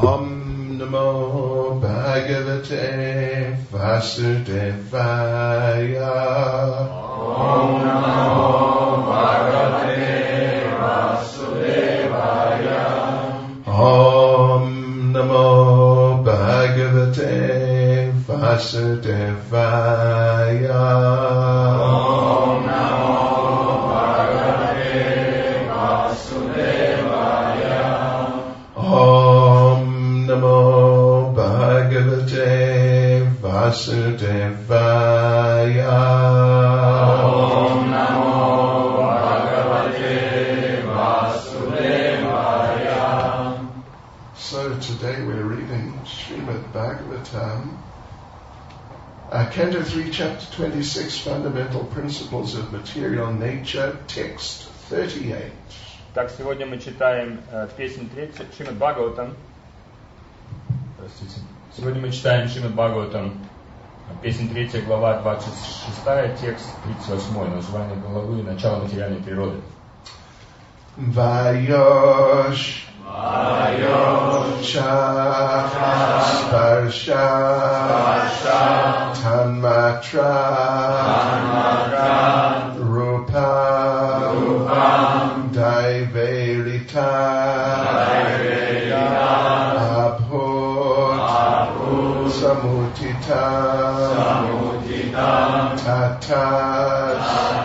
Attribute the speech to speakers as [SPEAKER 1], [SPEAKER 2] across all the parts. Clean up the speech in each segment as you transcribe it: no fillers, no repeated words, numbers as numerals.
[SPEAKER 1] Om Namo Bhagavate Vasudevaya.
[SPEAKER 2] Om Namo Bhagavate Vasudevaya.
[SPEAKER 1] Om Namo Bhagavate Vasudevaya.
[SPEAKER 2] Om Namo Bhagavate Vasudevaya.
[SPEAKER 1] Om Namo Bhagavate Vasudevaya.
[SPEAKER 2] Om Namo Bhagavate Vasudevaya.
[SPEAKER 1] So today we're reading Srimad Bhagavatam, Canto 3, Chapter 26, Fundamental Principles of Material Nature, Text 38.
[SPEAKER 3] Так, сегодня мы читаем песнь 3, Шримад Бхагаватам. Простите. Сегодня мы читаем Шримад Бхагаватам, песнь 3, глава 26, текст 38, название главы «Начало материальной природы».
[SPEAKER 1] Vayosh Cha Sparsha Tanmatra Rupam Daiverita Abhut Samutitam Tatas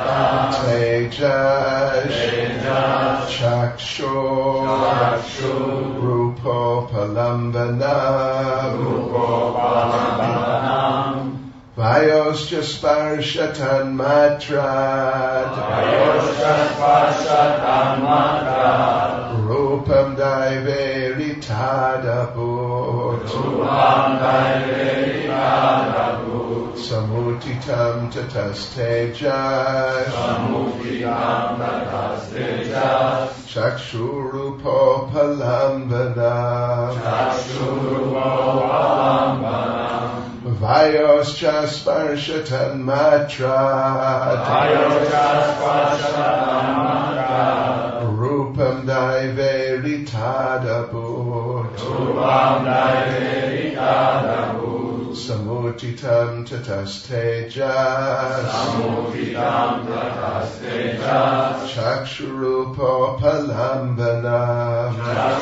[SPEAKER 1] Tejas Chakshu Rupopalambanam Vayoscha Sparshatan Matrat Rupam Daiveritadabhut Samutitam Tatastejas Chakshurupopalambanam Vayoscha Sparshatan Matrat Rupam Daiveritadabhut Samutitam Tatastejas Chakshurupopalambanam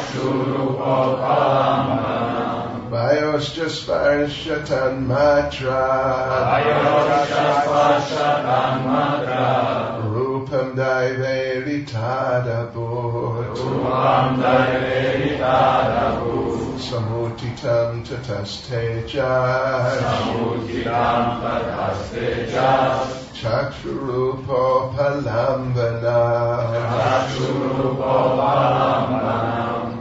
[SPEAKER 1] Vayoscha Sparshatan Matrat Rupam Daiveritadabhut Samutitam Tatastejas Chakshurupopalambanam.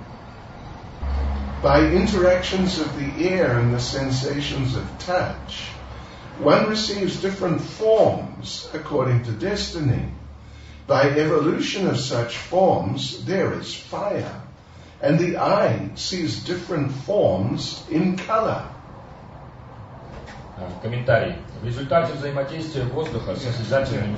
[SPEAKER 1] By interactions of the ear and the sensations of touch, one receives different forms according to destiny. By evolution of such forms, there is fire, and the eye sees different forms in color.
[SPEAKER 3] Комментарий. В результате взаимодействия воздуха с осязательными...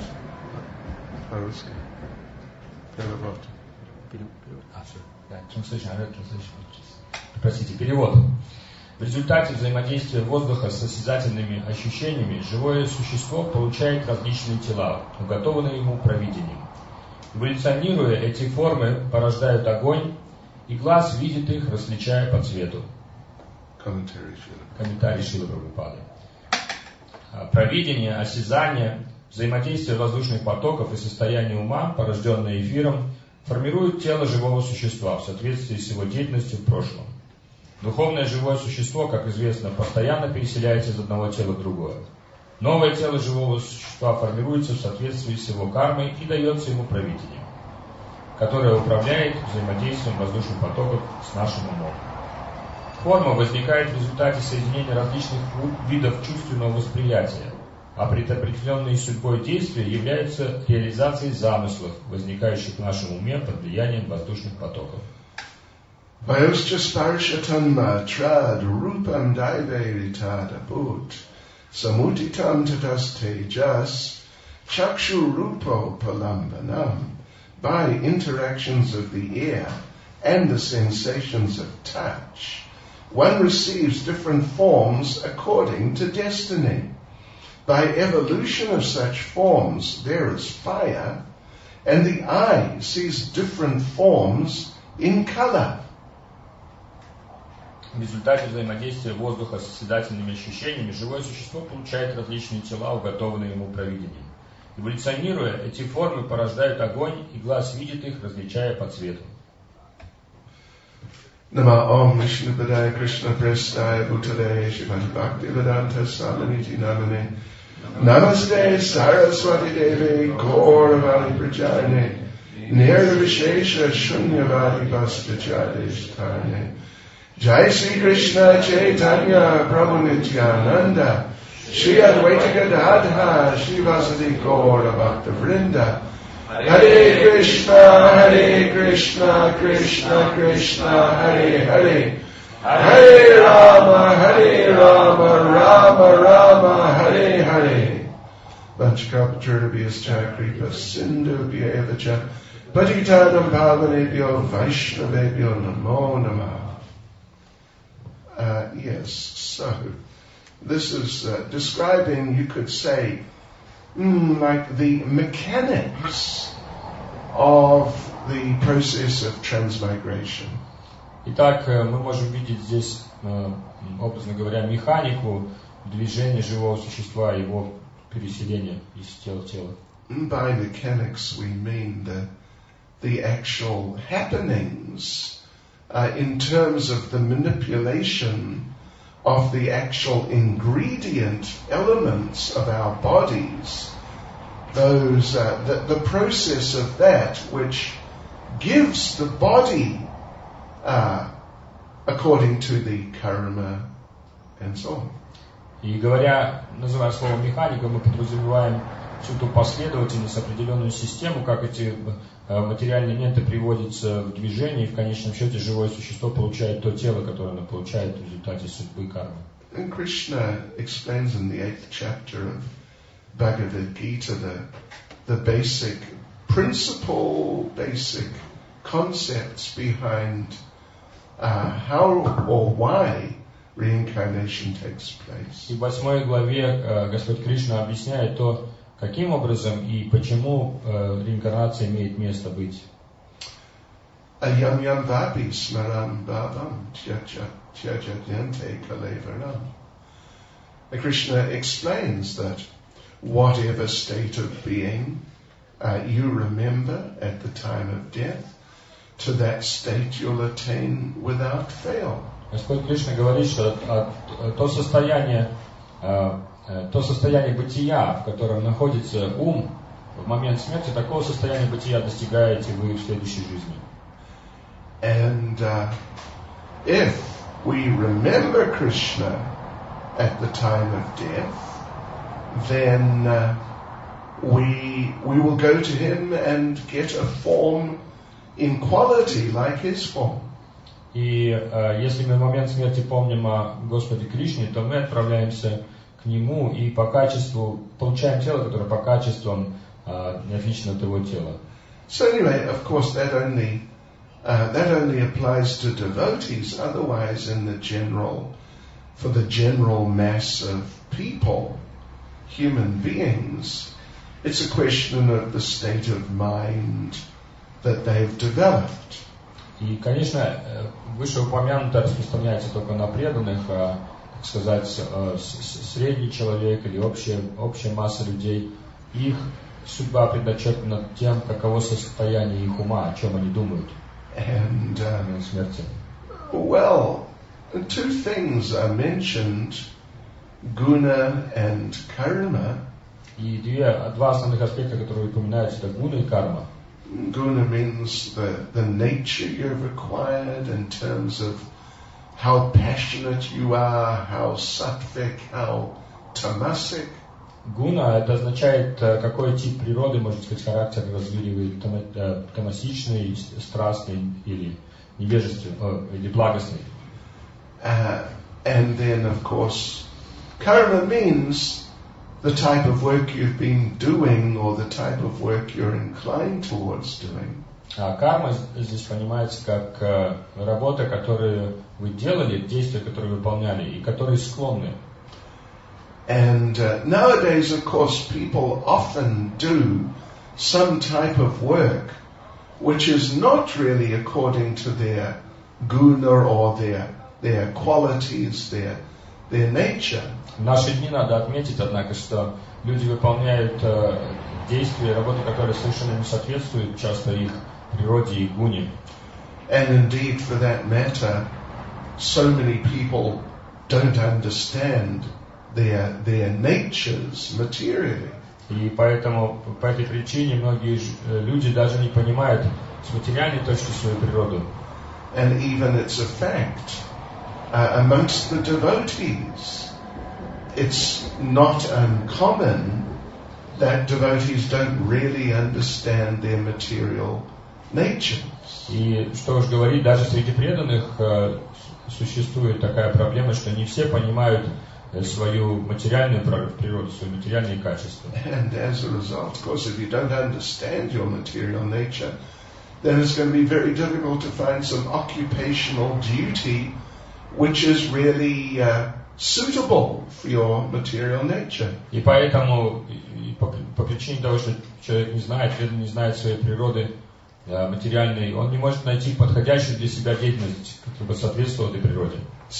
[SPEAKER 3] Простите, перевод. В результате взаимодействия воздуха с осязательными ощущениями живое существо получает различные тела, уготованные ему провидением. Эволюционируя, эти формы порождают огонь, и глаз видит их, различая по цвету. Комментарий Шрилы Прабхупады. Провидение, осязание, взаимодействие воздушных потоков и состояние ума, порожденное эфиром, формируют тело живого существа в соответствии с его деятельностью в прошлом. Духовное живое существо, как известно, постоянно переселяется из одного тела в другое. Новое тело живого существа формируется в соответствии с его кармой и дается ему провидением, которое управляет взаимодействием воздушных потоков с нашим умом. Форма возникает в результате соединения различных видов чувственного восприятия, а предопределенные судьбой действия являются реализацией замыслов, возникающих в нашем уме под влиянием воздушных потоков.
[SPEAKER 1] Vayoscha Sparshatan Matrad Rupam Daiveritadabhut Samutitam Tatastejas Chakshurupopalambanam. By interactions of the ear and the sensations of touch, one receives different forms according to destiny. By evolution of such forms, there is fire, and the eye sees different forms in color.
[SPEAKER 3] В результате взаимодействия воздуха с созидательными ощущениями живое существо получает различные тела, уготованные ему провидением. Эволюционируя, эти формы порождают огонь, и глаз видит их, различая по цвету.
[SPEAKER 1] Nama Om Vishnu Padaya Krishna Prestaya Bhutale Shrimati Bhaktivedanta Swaminiti Namane Namaste Saraswati Devi Gauravani Prajane Nirvishesha Shunyavadi Bhaspachadeshtarane Jai Sri Krishna Chaitanya Prabhu Nityananda Shri Advaita Gadadha Shri Vasadi Gaura Bhakta Vrinda Hare Krishna, Krishna Krishna, Hare Hare, Hare Rama, Rama Rama, Hare Hare. Vanchakapaturabhyascha kripa sindhubhya evacha patitanam pavanebhyo vaishnavebhyo namo namah. Yes, so this is describing, you could say, like the mechanics of the process of transmigration.
[SPEAKER 3] Итак, мы можем видеть здесь, образно говоря, механику движения живого существа, его переселения из тела в тело.
[SPEAKER 1] By mechanics we mean the actual happenings in terms of the manipulation of the actual ingredient elements of our bodies, those the process of that which gives the body according to the karma and so on.
[SPEAKER 3] И говоря, называя словом механика, мы подразумеваем всю ту последовательность, определенную систему, как эти материальные элементы приводятся в движение, и в конечном счете живое существо получает то тело, которое оно получает в результате судьбы кармы.
[SPEAKER 1] And Krishna explains in the 8th chapter of Bhagavad Gita the basic principle, basic concepts behind how or why reincarnation takes place.
[SPEAKER 3] И в 8 главе Господь Кришна объясняет то, каким образом и почему реинкарнация имеет место быть.
[SPEAKER 1] Ayam yam vapi smaram bhavam tyajadyante kalevaram. Krishna explains that whatever state of being you remember at the time of death, to that state you'll attain without fail.
[SPEAKER 3] Господь Кришна говорит, что то состояние бытия, в котором находится ум в момент смерти, такого состояния бытия достигаете вы в следующей жизни.
[SPEAKER 1] And if we remember Krishna at the time of death, then we will go to him and get a form in quality like his form.
[SPEAKER 3] И если мы в момент смерти помним о Господе Кришне, то мы отправляемся к нему и по качеству получаем тело, которое по качествам отлично от его тела.
[SPEAKER 1] So anyway, of course, that only applies to devotees. Otherwise, for the general mass of people, human beings, it's a question of the state of mind that they've developed.
[SPEAKER 3] И, конечно, вышеупомянутое распространяется только на преданных, так сказать, средний человек или общая масса людей. Их судьба предначертана тем, каково состояние их ума, о чем они думают
[SPEAKER 1] And
[SPEAKER 3] в смерти.
[SPEAKER 1] well, two things are mentioned, guna and karma.
[SPEAKER 3] И два основных аспекта, которые упоминаются, это гуна и карма.
[SPEAKER 1] Guna means the nature you've acquired in terms of how passionate you are, how sattvic, how tamasic.
[SPEAKER 3] Гуна это означает, какой тип природы, можно сказать, характер развили вы, тамасичный, страстный или невежественный, или благостный.
[SPEAKER 1] And then, of course, karma means the type of work you've been doing or the type of work you're inclined towards doing.
[SPEAKER 3] А карма здесь понимается как работа, которую вы делали, действия, которые выполняли, и которые склонны.
[SPEAKER 1] And nowadays, of course, people often do some type of work which is not really according to their guna or their qualities, their nature.
[SPEAKER 3] В наши дни надо отметить, однако, что люди выполняют действия, работы, которые совершенно не соответствуют часто их природе и гуне.
[SPEAKER 1] And indeed, for that matter, so many people don't understand their natures materially.
[SPEAKER 3] И поэтому, по этой причине, многие люди даже не понимают с материальной точки свою природу.
[SPEAKER 1] And even it's a fact, amongst the devotees, it's not uncommon that devotees don't really understand their material natures.
[SPEAKER 3] И что уж говорить, даже среди преданных существует такая проблема, что не все понимают свою материальную природу, свои материальные качества.
[SPEAKER 1] And as a result, of course, if you don't understand your material nature, then it's going to be very difficult to find some occupational duty which is really suitable for your material nature.
[SPEAKER 3] И поэтому, по причине того, что человек не знает, преданный не знает своей природы материальной, он не может найти подходящую для себя деятельность, которая бы соответствовала этой природе.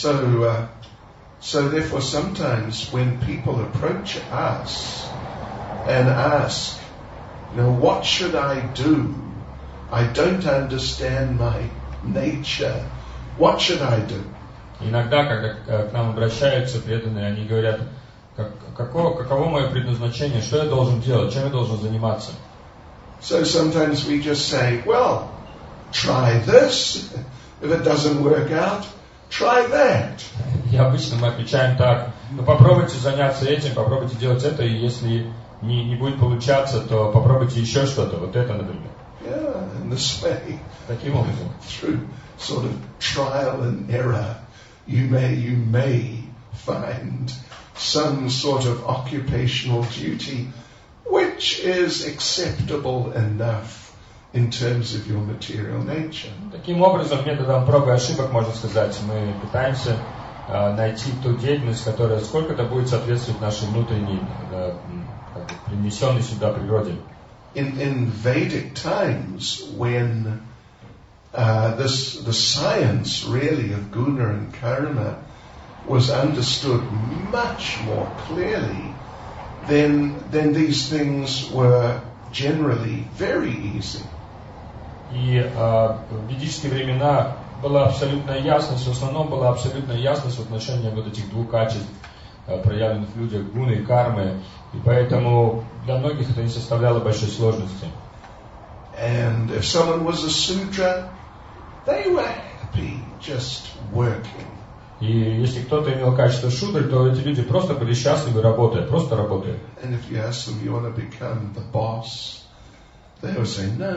[SPEAKER 1] So therefore sometimes when people approach us and ask, what should I do? I don't understand my nature. What should I do?
[SPEAKER 3] Иногда, когда к нам обращаются преданные, они говорят, каково мое предназначение, что я должен делать, чем я должен заниматься?
[SPEAKER 1] So sometimes we just say, well, try this. If it doesn't work out, try that.
[SPEAKER 3] И обычно мы отвечаем так, попробуйте заняться этим, попробуйте делать это, и если не будет получаться, то попробуйте еще что-то, вот это, например.
[SPEAKER 1] Yeah, in this way.
[SPEAKER 3] Таким образом.
[SPEAKER 1] Through sort of trial and error, you may find some sort of occupational duty which is acceptable enough in terms of your material nature.
[SPEAKER 3] Таким образом, методом проб и ошибок, можно сказать, мы пытаемся найти ту деятельность, которая сколько-то будет соответствовать нашей внутренней, принесенной сюда природе.
[SPEAKER 1] In Vedic times, when the science really of guna and karma was understood much more clearly, then these things were generally very easy.
[SPEAKER 3] И в ведические времена была абсолютная ясность, в основном была абсолютная ясность в отношении вот этих двух качеств, проявленных в людях, гуны и кармы, и поэтому для многих это не составляло большой сложности.
[SPEAKER 1] And if someone was a Sudra, they were happy just working.
[SPEAKER 3] И если кто-то имел качество шудры, то эти люди просто были счастливы, работая, просто работая.
[SPEAKER 1] And if you ask them, you want to become the boss, they would say, no.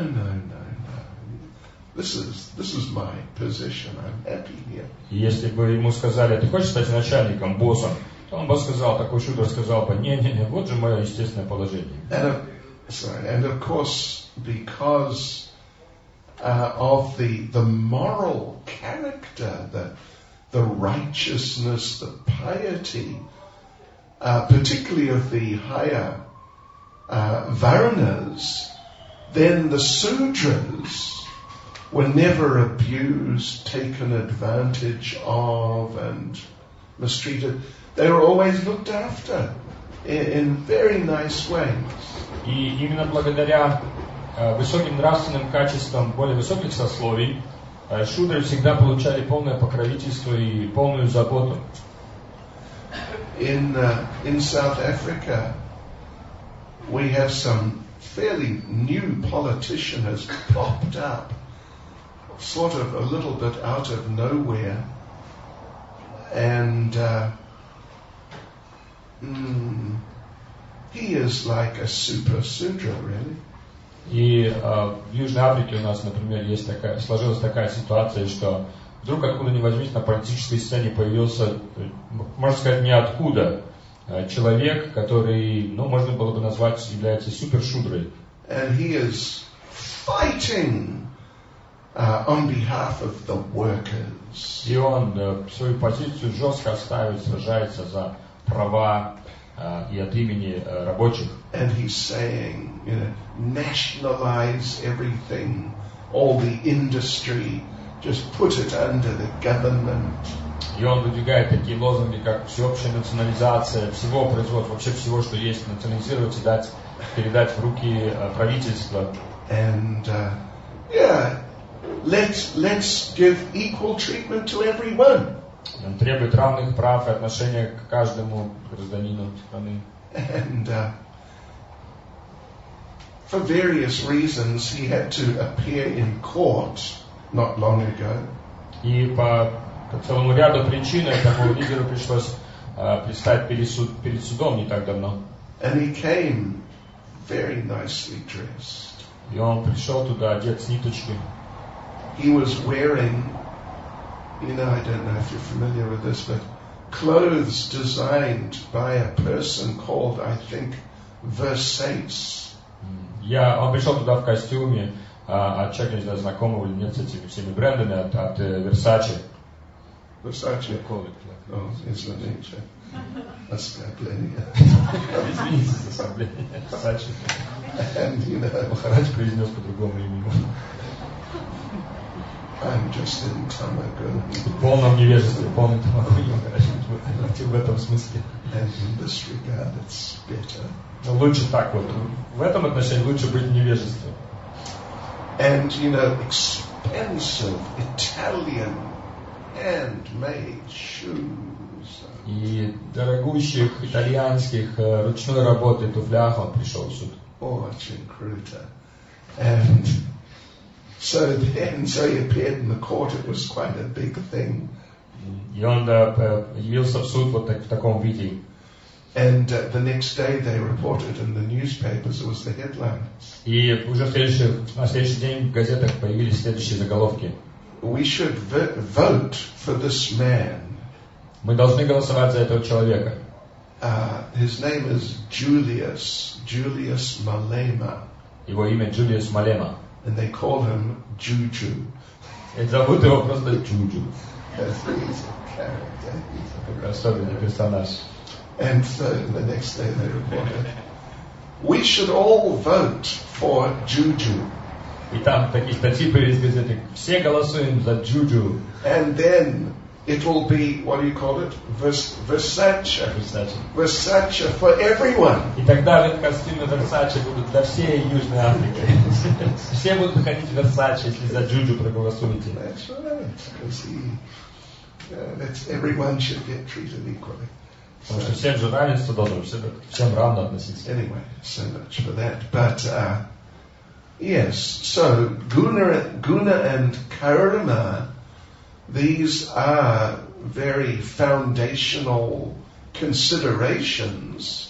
[SPEAKER 1] This is my position. I'm happy here.
[SPEAKER 3] И если бы ему сказали, ты хочешь стать начальником, боссом, то он бы сказал, такой шудр сказал бы, не, вот же мое естественное положение.
[SPEAKER 1] And of course, because of the moral character, the righteousness, the piety, particularly of the higher Varnas, then the Sudras were never abused, taken advantage of, and mistreated. They were always looked after in very nice ways.
[SPEAKER 3] И именно благодаря высоким нравственным качествам более высоких сословий шудры всегда получали полное покровительство и полную заботу.
[SPEAKER 1] In South Africa, we have some fairly new politician has popped up, sort of a little bit out of nowhere, and he is like a super Sudra, really.
[SPEAKER 3] И в Южной Африке у нас, например, сложилась такая ситуация, что вдруг откуда ни возьмись на политической сцене появился, можно сказать, ниоткуда, человек, который, можно было бы назвать, является супершудрой.
[SPEAKER 1] And he is fighting on behalf of the workers.
[SPEAKER 3] И он свою позицию жестко отстаивает, сражается за права и от имени рабочих.
[SPEAKER 1] And he's saying, nationalize everything, all the industry, just put it under the government.
[SPEAKER 3] И он выдвигает такие лозунги, как всеобщая национализация всего производства, вообще всего, что есть, национализировать и передать в руки правительства.
[SPEAKER 1] And let's give equal treatment to everyone.
[SPEAKER 3] Он требует равных прав и отношения к каждому гражданину страны.
[SPEAKER 1] And for various reasons, he had to appear in court not long ago.
[SPEAKER 3] И по целому ряду причин этому лидеру пришлось предстать перед судом не так давно.
[SPEAKER 1] And he came very nicely dressed.
[SPEAKER 3] И он пришел туда одет с ниточкой.
[SPEAKER 1] He was wearing, I don't know if you're familiar with this, but clothes designed by a person called, I think, Versace.
[SPEAKER 3] Он пришел туда в костюме от человека, не знаю, знакомого или нет с этими всеми брендами, от Versace.
[SPEAKER 1] Versace. Oh, извините. Оскорбление.
[SPEAKER 3] Извините за оскорбление. Versace.
[SPEAKER 1] And,
[SPEAKER 3] Махарадж произнес по другому имени.
[SPEAKER 1] I'm just in Tamago.
[SPEAKER 3] В полном невежестве, полный Тамагу в этом смысле.
[SPEAKER 1] And in this regard, it's better.
[SPEAKER 3] Лучше так вот. В этом отношении лучше быть в невежестве.
[SPEAKER 1] And, expensive Italian handmade shoes.
[SPEAKER 3] И дорогущих итальянских ручной работы туфлях он пришел в суд.
[SPEAKER 1] Очень круто. And so he appeared in the court. It was quite a big thing.
[SPEAKER 3] И он явился в суд вот в таком виде.
[SPEAKER 1] And the next day they reported in the newspapers, it was the headline.
[SPEAKER 3] И уже на следующий день в газетах появились следующие заголовки.
[SPEAKER 1] We should vote for this man.
[SPEAKER 3] Мы должны голосовать за этого человека.
[SPEAKER 1] His name is Julius Malema.
[SPEAKER 3] Его имя Джулиус Малема.
[SPEAKER 1] And they call him Juju.
[SPEAKER 3] И зовут его просто Джуджу.
[SPEAKER 1] He's a character.
[SPEAKER 3] Такой особенный персонаж.
[SPEAKER 1] And so the next day they reported, we should all vote for Juju.
[SPEAKER 3] И там такие статьи появились в газете. Все голосуем за Джуджу.
[SPEAKER 1] And then it will be, what do you call it? Versace. Versace for everyone.
[SPEAKER 3] И тогда в этом костюме Versace будут для всей Южной Африки. Все будут ходить в Versace, если за Джуджу проголосуете.
[SPEAKER 1] That's right. Everyone should get treated equally.
[SPEAKER 3] Потому что всем же равенство должно, всем равно относиться.
[SPEAKER 1] Anyway, so much for that. But yes, so Guna and Karma, these are very foundational considerations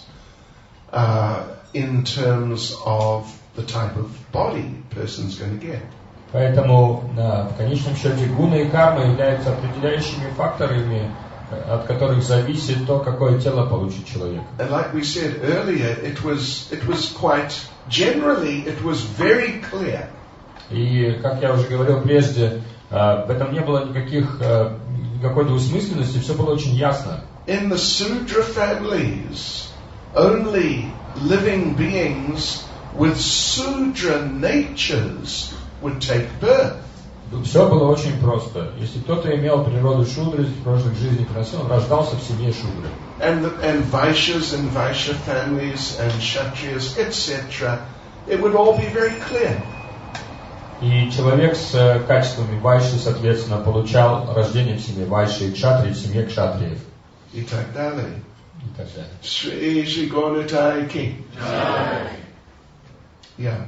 [SPEAKER 1] in terms of the type of body a person's going to get.
[SPEAKER 3] Поэтому в конечном счете гуна и карма являются определяющими факторами, от которых зависит то, какое тело получит человек.
[SPEAKER 1] And like we said earlier, it was quite generally, it was very clear.
[SPEAKER 3] И как я уже говорил прежде, в этом не было никакой двусмысленности, все было очень ясно.
[SPEAKER 1] In the Sudra families, only living beings with Sudra natures would take birth.
[SPEAKER 3] Все было очень просто. Если кто-то имел природу шудры в прошлых жизнях, он рождался в семье шудры.
[SPEAKER 1] And Vaishyas and Vaishya families and Kshatriyas, etc., it would all be very clear.
[SPEAKER 3] И человек с качествами вайши, соответственно, получал рождение в семье вайши, и кшатрии в семье кшатриев.
[SPEAKER 1] И так далее.
[SPEAKER 2] Shri Shri Gauratai Ki.
[SPEAKER 1] Yeah.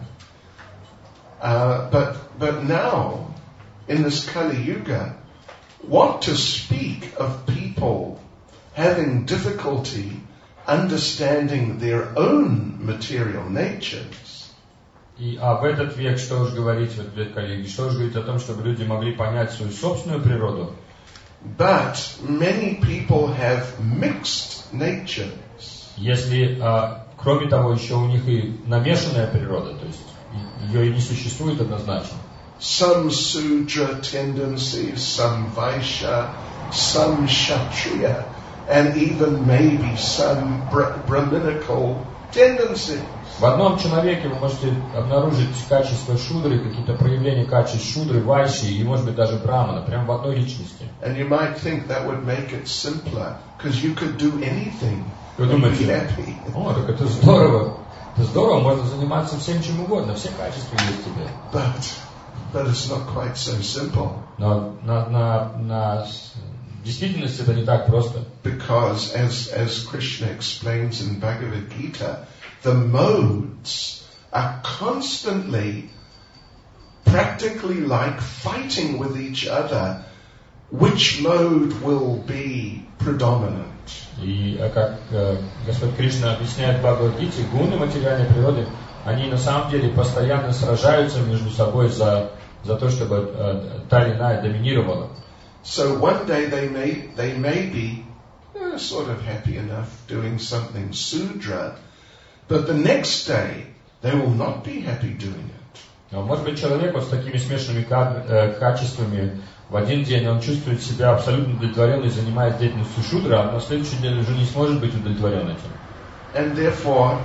[SPEAKER 1] But now, in this Kali Yuga, what to speak of people having difficulty understanding their own material natures?
[SPEAKER 3] В этот век, что уж говорить, в этот век Кали-юги, что уж говорить о том, чтобы люди могли понять свою собственную природу.
[SPEAKER 1] But many people have mixed natures.
[SPEAKER 3] Если, кроме того, еще у них и намешанная природа, то есть ее и не существует однозначно.
[SPEAKER 1] some Sudra tendencies, some Vaishya, some Kshatriya, and even maybe some Brahminical tendencies.
[SPEAKER 3] В одном человеке вы можете обнаружить качества шудры, какие-то проявления качеств шудры, вайши и, может быть, даже брамана, прямо в одной личности.
[SPEAKER 1] And you might think that would make it simpler, because you could do anything
[SPEAKER 3] Вы
[SPEAKER 1] and be
[SPEAKER 3] думаете,
[SPEAKER 1] happy.
[SPEAKER 3] о, так это здорово, можно заниматься всем чем угодно, все качества есть в тебе.
[SPEAKER 1] But it's not quite so simple.
[SPEAKER 3] Но на действительности это не так просто.
[SPEAKER 1] Because as Krishna explains in Bhagavad Gita, the modes are constantly, practically like fighting with each other, which mode will be predominant.
[SPEAKER 3] И как Господь Кришна объясняет в Бхагавад-гите, гуны материальной природы, они на самом деле постоянно сражаются между собой за то, чтобы та или иная доминировала.
[SPEAKER 1] So one day they may be sort of happy enough doing something Sudra, but the next day they will not be happy doing it.
[SPEAKER 3] Но может быть человек вот с такими смешанными качествами в один день он чувствует себя абсолютно удовлетворенным, занимаясь деятельностью шудра, а на следующий день уже не сможет быть удовлетворен этим.
[SPEAKER 1] And therefore,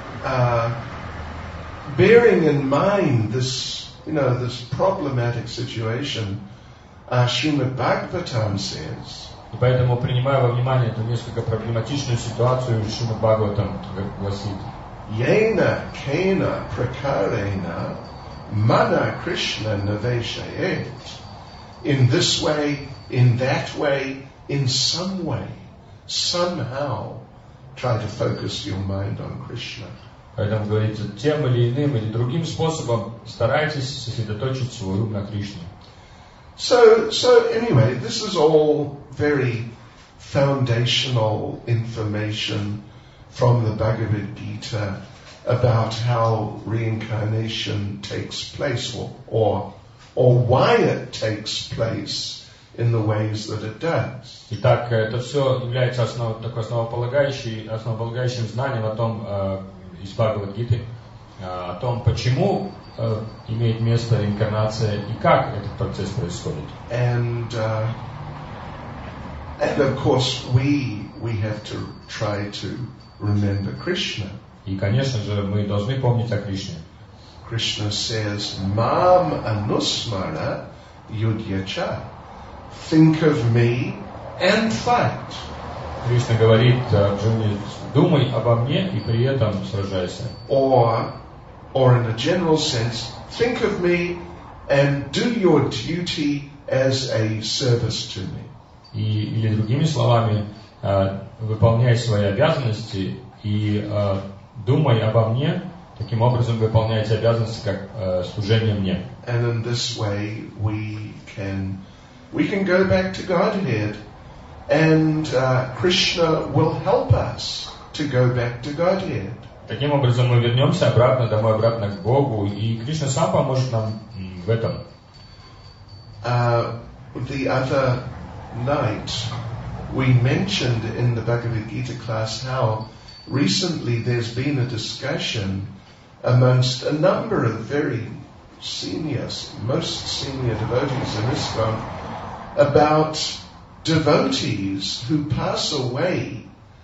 [SPEAKER 1] bearing in mind this problematic situation, Srimad Bhagavatam says,
[SPEAKER 3] и поэтому, принимая во внимание эту несколько проблематичную ситуацию, Шримад Бхагаватам гласит:
[SPEAKER 1] Yena kena prakarena mana Krishna naveshayet. In this way, in that way, in some way, somehow, try to focus your mind on Krishna.
[SPEAKER 3] Поэтому говорится, тем или иным или другим способом старайтесь сосредоточить свой ум на Кришне.
[SPEAKER 1] So anyway, this is all very foundational information from the Bhagavad Gita about how reincarnation takes place, or why it takes place in the ways that it does.
[SPEAKER 3] Итак, это все является основополагающим знанием о том, из Бхагавад-гиты, о том, почему имеет место реинкарнация и как этот процесс происходит.
[SPEAKER 1] And of course we have to try to remember Krishna.
[SPEAKER 3] И, конечно же, мы должны помнить о Кришне.
[SPEAKER 1] Krishna says, Mam anusmara yudhyacha. Think of me and fight.
[SPEAKER 3] Кришна говорит Арджуне: думай обо мне и при этом сражайся.
[SPEAKER 1] Or in a general sense, think of me and do your duty as a service to me.
[SPEAKER 3] Или другими словами, выполняй свои обязанности и думай обо мне, таким образом выполняй эти обязанности как служение мне.
[SPEAKER 1] And in this way we can go back to Godhead, and Krishna will help us to go back to Godhead.
[SPEAKER 3] Таким образом мы вернемся домой обратно к Богу, и Кришна сам поможет нам в этом.
[SPEAKER 1] The other night we mentioned in the Bhagavad Gita class how recently there's been a discussion amongst a number of very most senior devotees in ISKCON about devotees who pass away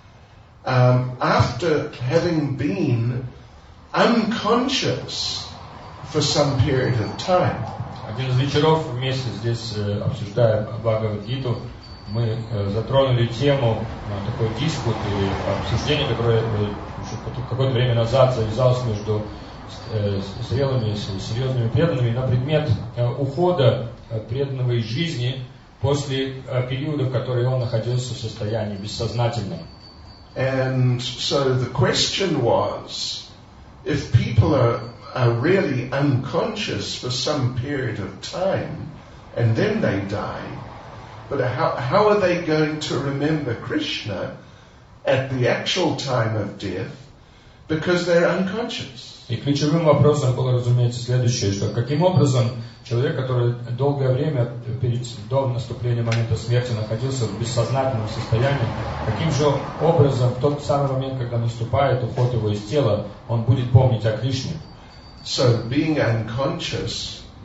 [SPEAKER 1] after having been unconscious for some period of time.
[SPEAKER 3] Один из вечеров вместе здесь, обсуждая Бхагавад-гиту, мы затронули тему, такой диспут или обсуждение, которое какое-то время назад завязалось между зрелыми, серьезными преданными на предмет ухода преданного из жизни после периода, в который он находился в состоянии бессознательном.
[SPEAKER 1] And so the question was, if people are really unconscious for some period of time and then they die, but how are they going to remember Krishna at the actual time of death because they're unconscious?
[SPEAKER 3] И ключевым вопросом было, разумеется, следующее, что каким образом человек, который долгое время до наступления момента смерти находился в бессознательном состоянии, каким же образом в тот самый момент, когда наступает уход его из тела, он будет помнить о Кришне?
[SPEAKER 1] So being unconscious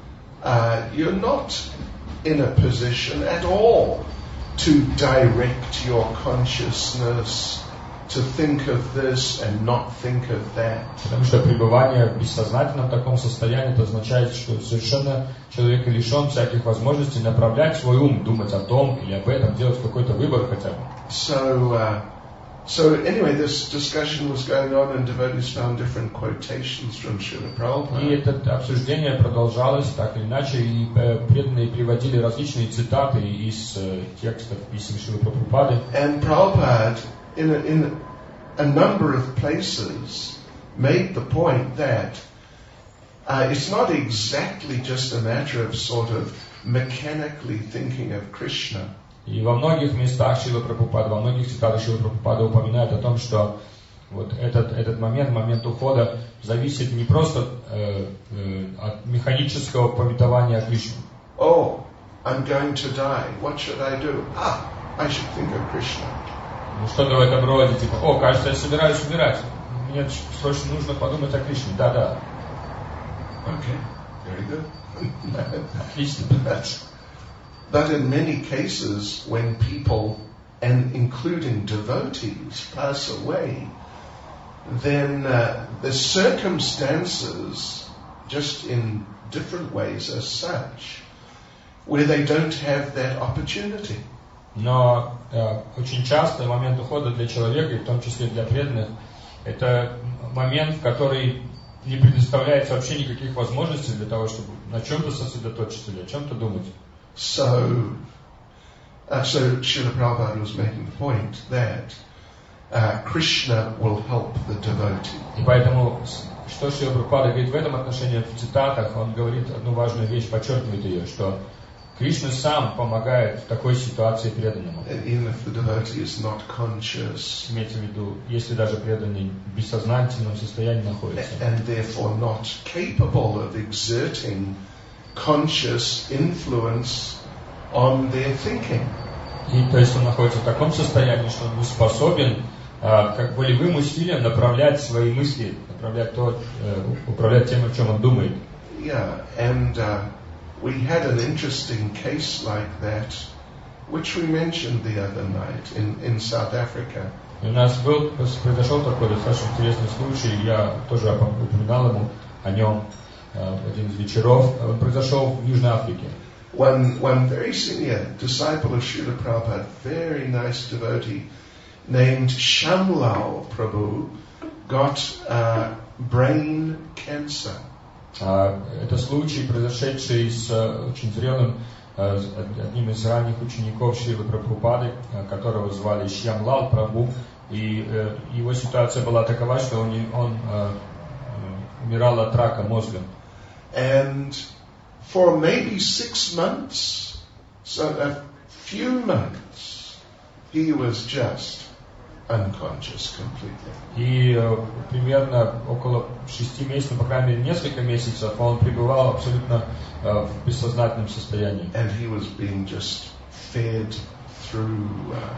[SPEAKER 1] you're not in a position at all to direct your consciousness to think of this and not think of that.
[SPEAKER 3] Потому что пребывание в бессознательном таком состоянии, это означает, что совершенно человек лишен всяких возможностей направлять свой ум, думать о том или об этом, делать какой-то выбор хотя бы.
[SPEAKER 1] So anyway, this discussion was going on, and devotees found different quotations from Srila Prabhupada.
[SPEAKER 3] И это обсуждение продолжалось так или иначе, и преданные приводили различные цитаты из текстов писем Шрилы Прабхупады.
[SPEAKER 1] And Prabhupada, in a number of places, made the point that it's not exactly just a matter of sort of mechanically thinking of Krishna.
[SPEAKER 3] И во многих местах Шрила Прабхупада, во многих цитатах Шрила Прабхупада упоминает о том, что вот этот момент ухода, зависит не просто от механического памятования о Кришне.
[SPEAKER 1] Oh, I'm going to die. What should I do? I should think of Krishna.
[SPEAKER 3] Ну что-то в этом роде, типа, кажется, я собираюсь умирать. Мне срочно нужно подумать о Кришне. Да.
[SPEAKER 1] Okay, very good.
[SPEAKER 3] Отлично.
[SPEAKER 1] But in many cases, when people, and including devotees, pass away, then the circumstances, just in different ways, are such where they don't have that opportunity.
[SPEAKER 3] Но очень часто момент ухода для человека, и в том числе для преданных, это момент, в который не предоставляется вообще никаких возможностей для того, чтобы на чем-то сосредоточиться или о чем-то думать.
[SPEAKER 1] So Srila Prabhupada was making the point that Krishna will help the devotee.
[SPEAKER 3] И поэтому, что Шрила Прабхупада говорит в этом отношении, в цитатах, он говорит одну важную вещь, подчеркивает ее, что Кришна сам помогает в такой ситуации преданному.
[SPEAKER 1] Even if the devotee is not conscious,
[SPEAKER 3] имеется в виду, если даже преданный в бессознательном состоянии находится.
[SPEAKER 1] And therefore not capable of exerting conscious influence on their thinking.
[SPEAKER 3] И то есть он находится в таком состоянии, что он не способен как волевым усилием направлять свои мысли, управлять тем, о чем он думает.
[SPEAKER 1] Yeah, and we had an interesting case like that, which we mentioned the other night in South Africa.
[SPEAKER 3] И у нас произошел такой достаточно интересный случай, я тоже упоминал о нем один из вечеров. Он произошел в Южной Африке.
[SPEAKER 1] One very senior disciple of Srila Prabhupada, very nice devotee, named Shamlal Prabhu, got brain cancer.
[SPEAKER 3] Это случай, произошедший с очень зрелым, одним из ранних учеников Шрилы Прабхупады, которого звали Шьямлал Прабху, и его ситуация была такова, что он умирал от рака мозга.
[SPEAKER 1] And for maybe 6 months, so a few months, he was just unconscious completely.
[SPEAKER 3] И примерно около 6 месяцев, по крайней мере, несколько месяцев, он пребывал абсолютно в бессознательном состоянии.
[SPEAKER 1] And he was being just fed through,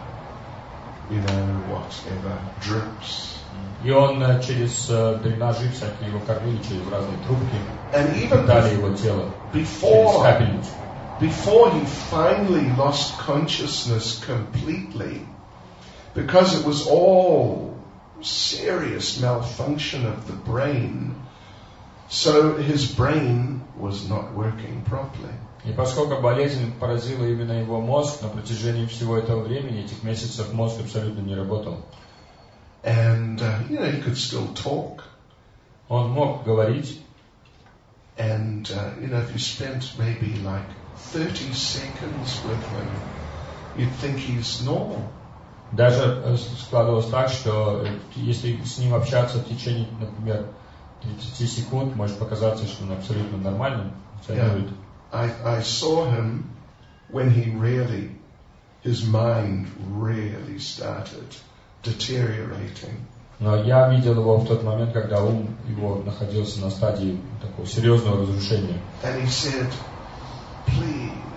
[SPEAKER 1] whatever, drips.
[SPEAKER 3] И он через дренажи всякие его кормили, через разные трубки,
[SPEAKER 1] And even
[SPEAKER 3] дали его тело через капельницу.
[SPEAKER 1] Before he finally lost consciousness completely, because it was all serious malfunction of the brain, so his brain was not working properly.
[SPEAKER 3] И поскольку болезнь поразила именно его мозг, на протяжении всего этого времени, этих месяцев, мозг абсолютно не работал.
[SPEAKER 1] And, he could still talk.
[SPEAKER 3] Он мог говорить.
[SPEAKER 1] And, if you spent maybe like 30 seconds with him, you'd think he's normal.
[SPEAKER 3] Даже складывалось так, что если с ним общаться в течение, например, 30 секунд, может показаться, что он абсолютно нормальный.
[SPEAKER 1] Yeah. I saw him when his mind really started deteriorating.
[SPEAKER 3] Но я видел его в тот момент, когда ум его находился на стадии такого серьезного разрушения.
[SPEAKER 1] And he said, please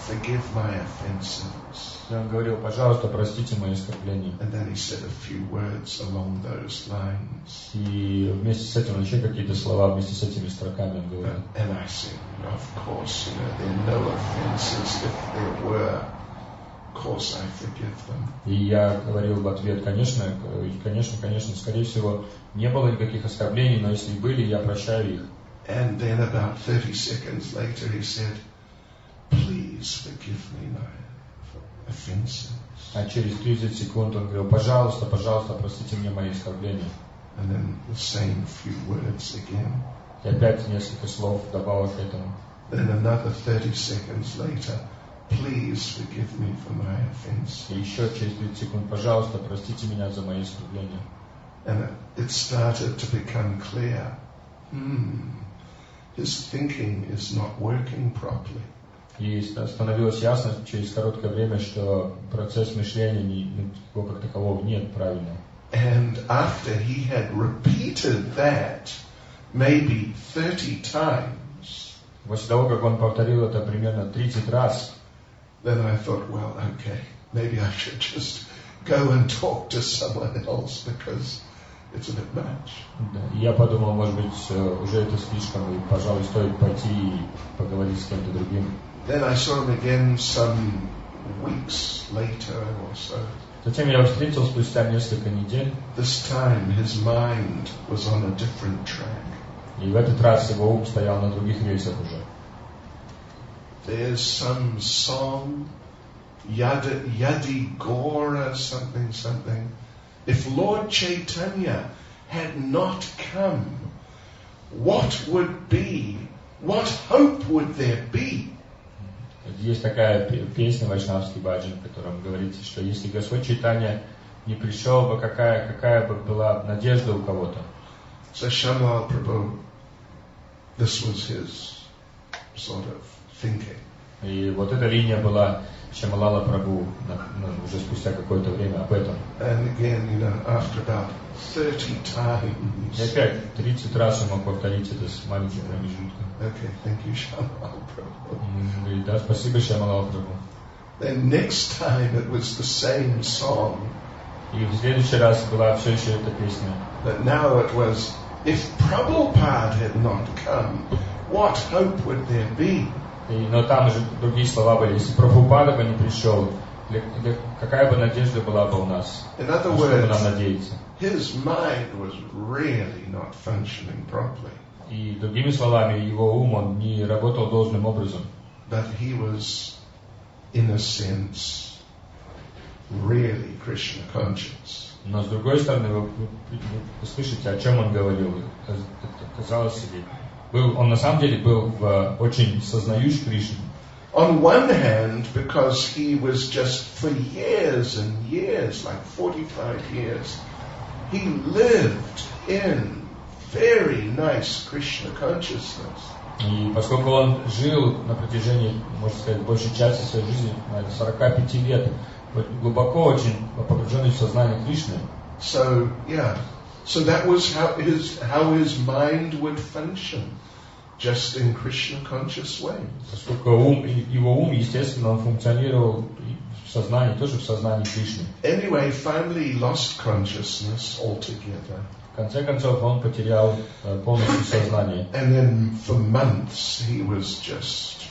[SPEAKER 1] forgive my offenses.
[SPEAKER 3] И он говорил, пожалуйста, простите мои оскорбления.
[SPEAKER 1] And then he said a few words along those lines.
[SPEAKER 3] И вместе с этим он еще какие-то слова вместе с этими строками он говорил.
[SPEAKER 1] And I said, of course, there are no offenses. If there were, of course I forgive them.
[SPEAKER 3] И я говорил в ответ, конечно, скорее всего, не было никаких оскорблений, но если и были, я прощаю их.
[SPEAKER 1] And then about 30 seconds later he said, please forgive me my offenses.
[SPEAKER 3] А через 30 секунд он говорил, пожалуйста, простите мне мои оскорбления.
[SPEAKER 1] And then the same few words again.
[SPEAKER 3] И опять несколько слов добавок к этому.
[SPEAKER 1] Then another 30 seconds later, please forgive me for my offense.
[SPEAKER 3] И еще через 30 секунд, пожалуйста, простите меня за мои оскорбления.
[SPEAKER 1] And it started to become clear. His thinking is not working properly.
[SPEAKER 3] И становилось ясно через короткое время, что процесс мышления его как такового нет правильного.
[SPEAKER 1] And after he had repeated that maybe 30 times,
[SPEAKER 3] после того, как он повторил это примерно 30 раз,
[SPEAKER 1] then I thought, well, okay, maybe I should just go and talk to someone else because it's a bit much.
[SPEAKER 3] Я подумал, может быть, уже это слишком, и, пожалуй, стоит пойти и поговорить с кем-то другим.
[SPEAKER 1] Then I saw him again some weeks later or so.
[SPEAKER 3] Затем я его встретил спустя несколько недель.
[SPEAKER 1] This time his mind was on a different track.
[SPEAKER 3] И в этот раз его ум стоял на других рельсах уже.
[SPEAKER 1] There's some song, Yadi Gora, something. If Lord Chaitanya had not come, what hope would there be?
[SPEAKER 3] Есть такая песня вайшнавский баджан, в котором говорится, что если Господь Чайтанья не пришел бы, какая бы была надежда у кого-то.
[SPEAKER 1] So Shyamlal Prabhu, this was his sort of thinking.
[SPEAKER 3] И вот эта линия была Шьямалала Прабху уже спустя какое-то время об этом.
[SPEAKER 1] And again, after about 30 times.
[SPEAKER 3] И опять 30 раз он мог повторить это с маленьким промежутком.
[SPEAKER 1] Okay, thank you, Shyamlal Prabhu.
[SPEAKER 3] Говорит, да, спасибо, Шьямалала Прабху.
[SPEAKER 1] Then next time it was the same song.
[SPEAKER 3] И в следующий раз была все еще эта песня.
[SPEAKER 1] But now it was, if Prabhupada had not come, what hope would there be?
[SPEAKER 3] Но там же другие слова были. Если Прабхупада бы не пришел, какая бы надежда была бы у нас?
[SPEAKER 1] In other
[SPEAKER 3] на что бы нам
[SPEAKER 1] words,
[SPEAKER 3] надеяться?
[SPEAKER 1] his mind was really not functioning properly.
[SPEAKER 3] И другими словами, его ум, он не работал должным образом.
[SPEAKER 1] But he was, in a sense, really Krishna conscious.
[SPEAKER 3] Но с другой стороны, вы слышите, о чем он говорил. Это казалось себе. Он на самом деле был очень сознающий Кришну.
[SPEAKER 1] On one hand, because he was just for years and years, like 45 years, he lived in very nice Krishna consciousness.
[SPEAKER 3] И поскольку он жил на протяжении, можно сказать, большей части своей жизни, 45 лет, глубоко очень погруженный в сознание Кришны.
[SPEAKER 1] So that was how his mind would function, just in Krishna conscious way.
[SPEAKER 3] Поскольку его ум, естественно, он функционировал в сознании, тоже в сознании Кришны.
[SPEAKER 1] Anyway, finally he lost consciousness altogether.
[SPEAKER 3] В конце концов, он потерял полностью сознание.
[SPEAKER 1] And then for months he was just,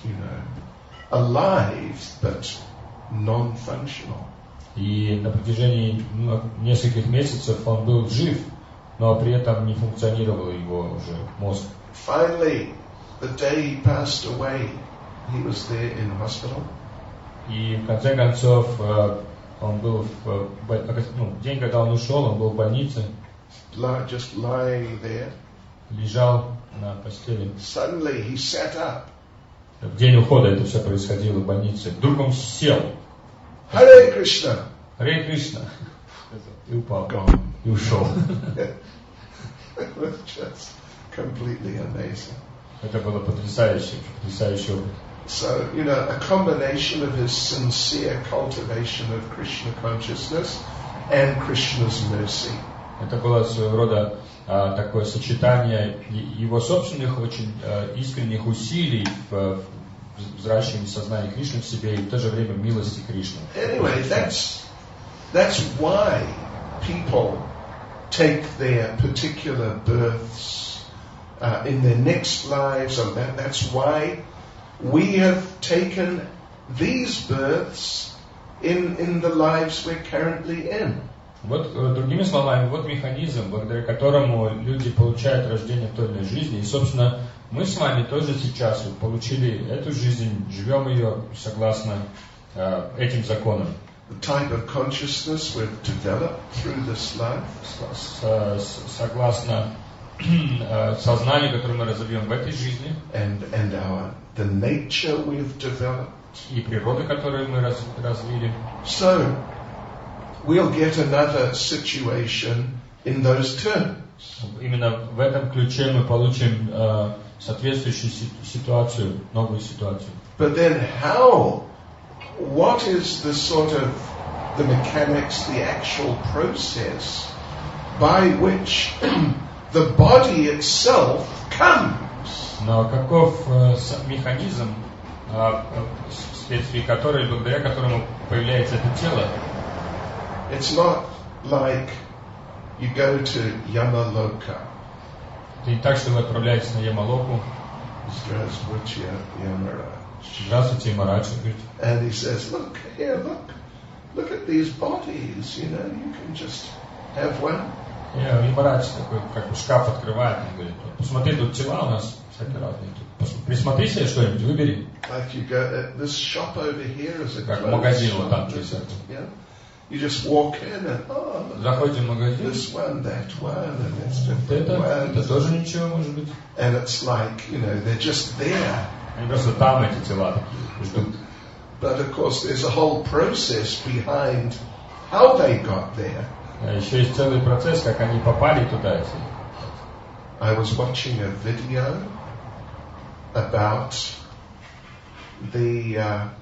[SPEAKER 1] alive but non-functional.
[SPEAKER 3] И на протяжении нескольких месяцев он был жив, но при этом не функционировал его уже мозг.
[SPEAKER 1] Finally, the day he passed away, he was there in hospital.
[SPEAKER 3] И в конце концов, он был день, когда он ушел, он был в больнице.
[SPEAKER 1] Just lying there.
[SPEAKER 3] Лежал на постели.
[SPEAKER 1] Suddenly he sat up.
[SPEAKER 3] В день ухода это все происходило в больнице. Вдруг он сел.
[SPEAKER 1] Hare Krishna.
[SPEAKER 3] Hare Krishna. И упал.
[SPEAKER 1] Gone.
[SPEAKER 3] И ушел.
[SPEAKER 1] It was just completely amazing.
[SPEAKER 3] Это было потрясающий опыт.
[SPEAKER 1] So, a combination of his sincere cultivation of Krishna consciousness and Krishna's mercy.
[SPEAKER 3] Это было своего рода такое сочетание его собственных очень искренних усилий в взращивание сознания Кришны в себе и в то же время милости Кришны.
[SPEAKER 1] Anyway, that's why people take their particular births in their next lives, and that's why we have taken these births in the lives we're currently in.
[SPEAKER 3] Вот, другими словами, вот механизм, благодаря которому люди получают рождение в той или иной жизни. И, собственно, мы с вами тоже сейчас получили эту жизнь, живем ее согласно этим законам.
[SPEAKER 1] The type of consciousness we've developed through this life.
[SPEAKER 3] Согласно сознанию, которое мы разовьем в этой жизни.
[SPEAKER 1] And the nature we've developed.
[SPEAKER 3] И природу, которую мы развили.
[SPEAKER 1] So, we'll get another situation in those terms.
[SPEAKER 3] Именно в этом ключе мы получим соответствующую ситуацию, новую ситуацию.
[SPEAKER 1] But then what is the sort of the mechanics, the actual process by which the body itself comes?
[SPEAKER 3] Но каков механизм, вследствие которой, благодаря которому появляется это тело?
[SPEAKER 1] It's not like you go to Yamaloka.
[SPEAKER 3] Это не так, что вы отправляетесь на Ямалоку.
[SPEAKER 1] Здравствуйте, Ямарадж.
[SPEAKER 3] Здравствуйте, Ямарадж.
[SPEAKER 1] And he says, look at these bodies, you can just have one.
[SPEAKER 3] Ямарадж такой, как бы шкаф открывает, он говорит, посмотри, тут тела у нас всякие разные. Присмотри себе что-нибудь, выбери.
[SPEAKER 1] Like you go, this shop over here is a
[SPEAKER 3] как магазин вот там.
[SPEAKER 1] Yeah. You just walk in and
[SPEAKER 3] заходите в магазин.
[SPEAKER 1] This one, that one, and it's different one.
[SPEAKER 3] Это тоже ничего может быть.
[SPEAKER 1] And it's like, they're just there.
[SPEAKER 3] Они просто там эти тела такие ждут.
[SPEAKER 1] But of course, there's a whole process behind how they got there.
[SPEAKER 3] Еще есть целый процесс, как они попали туда.
[SPEAKER 1] I was watching a video about the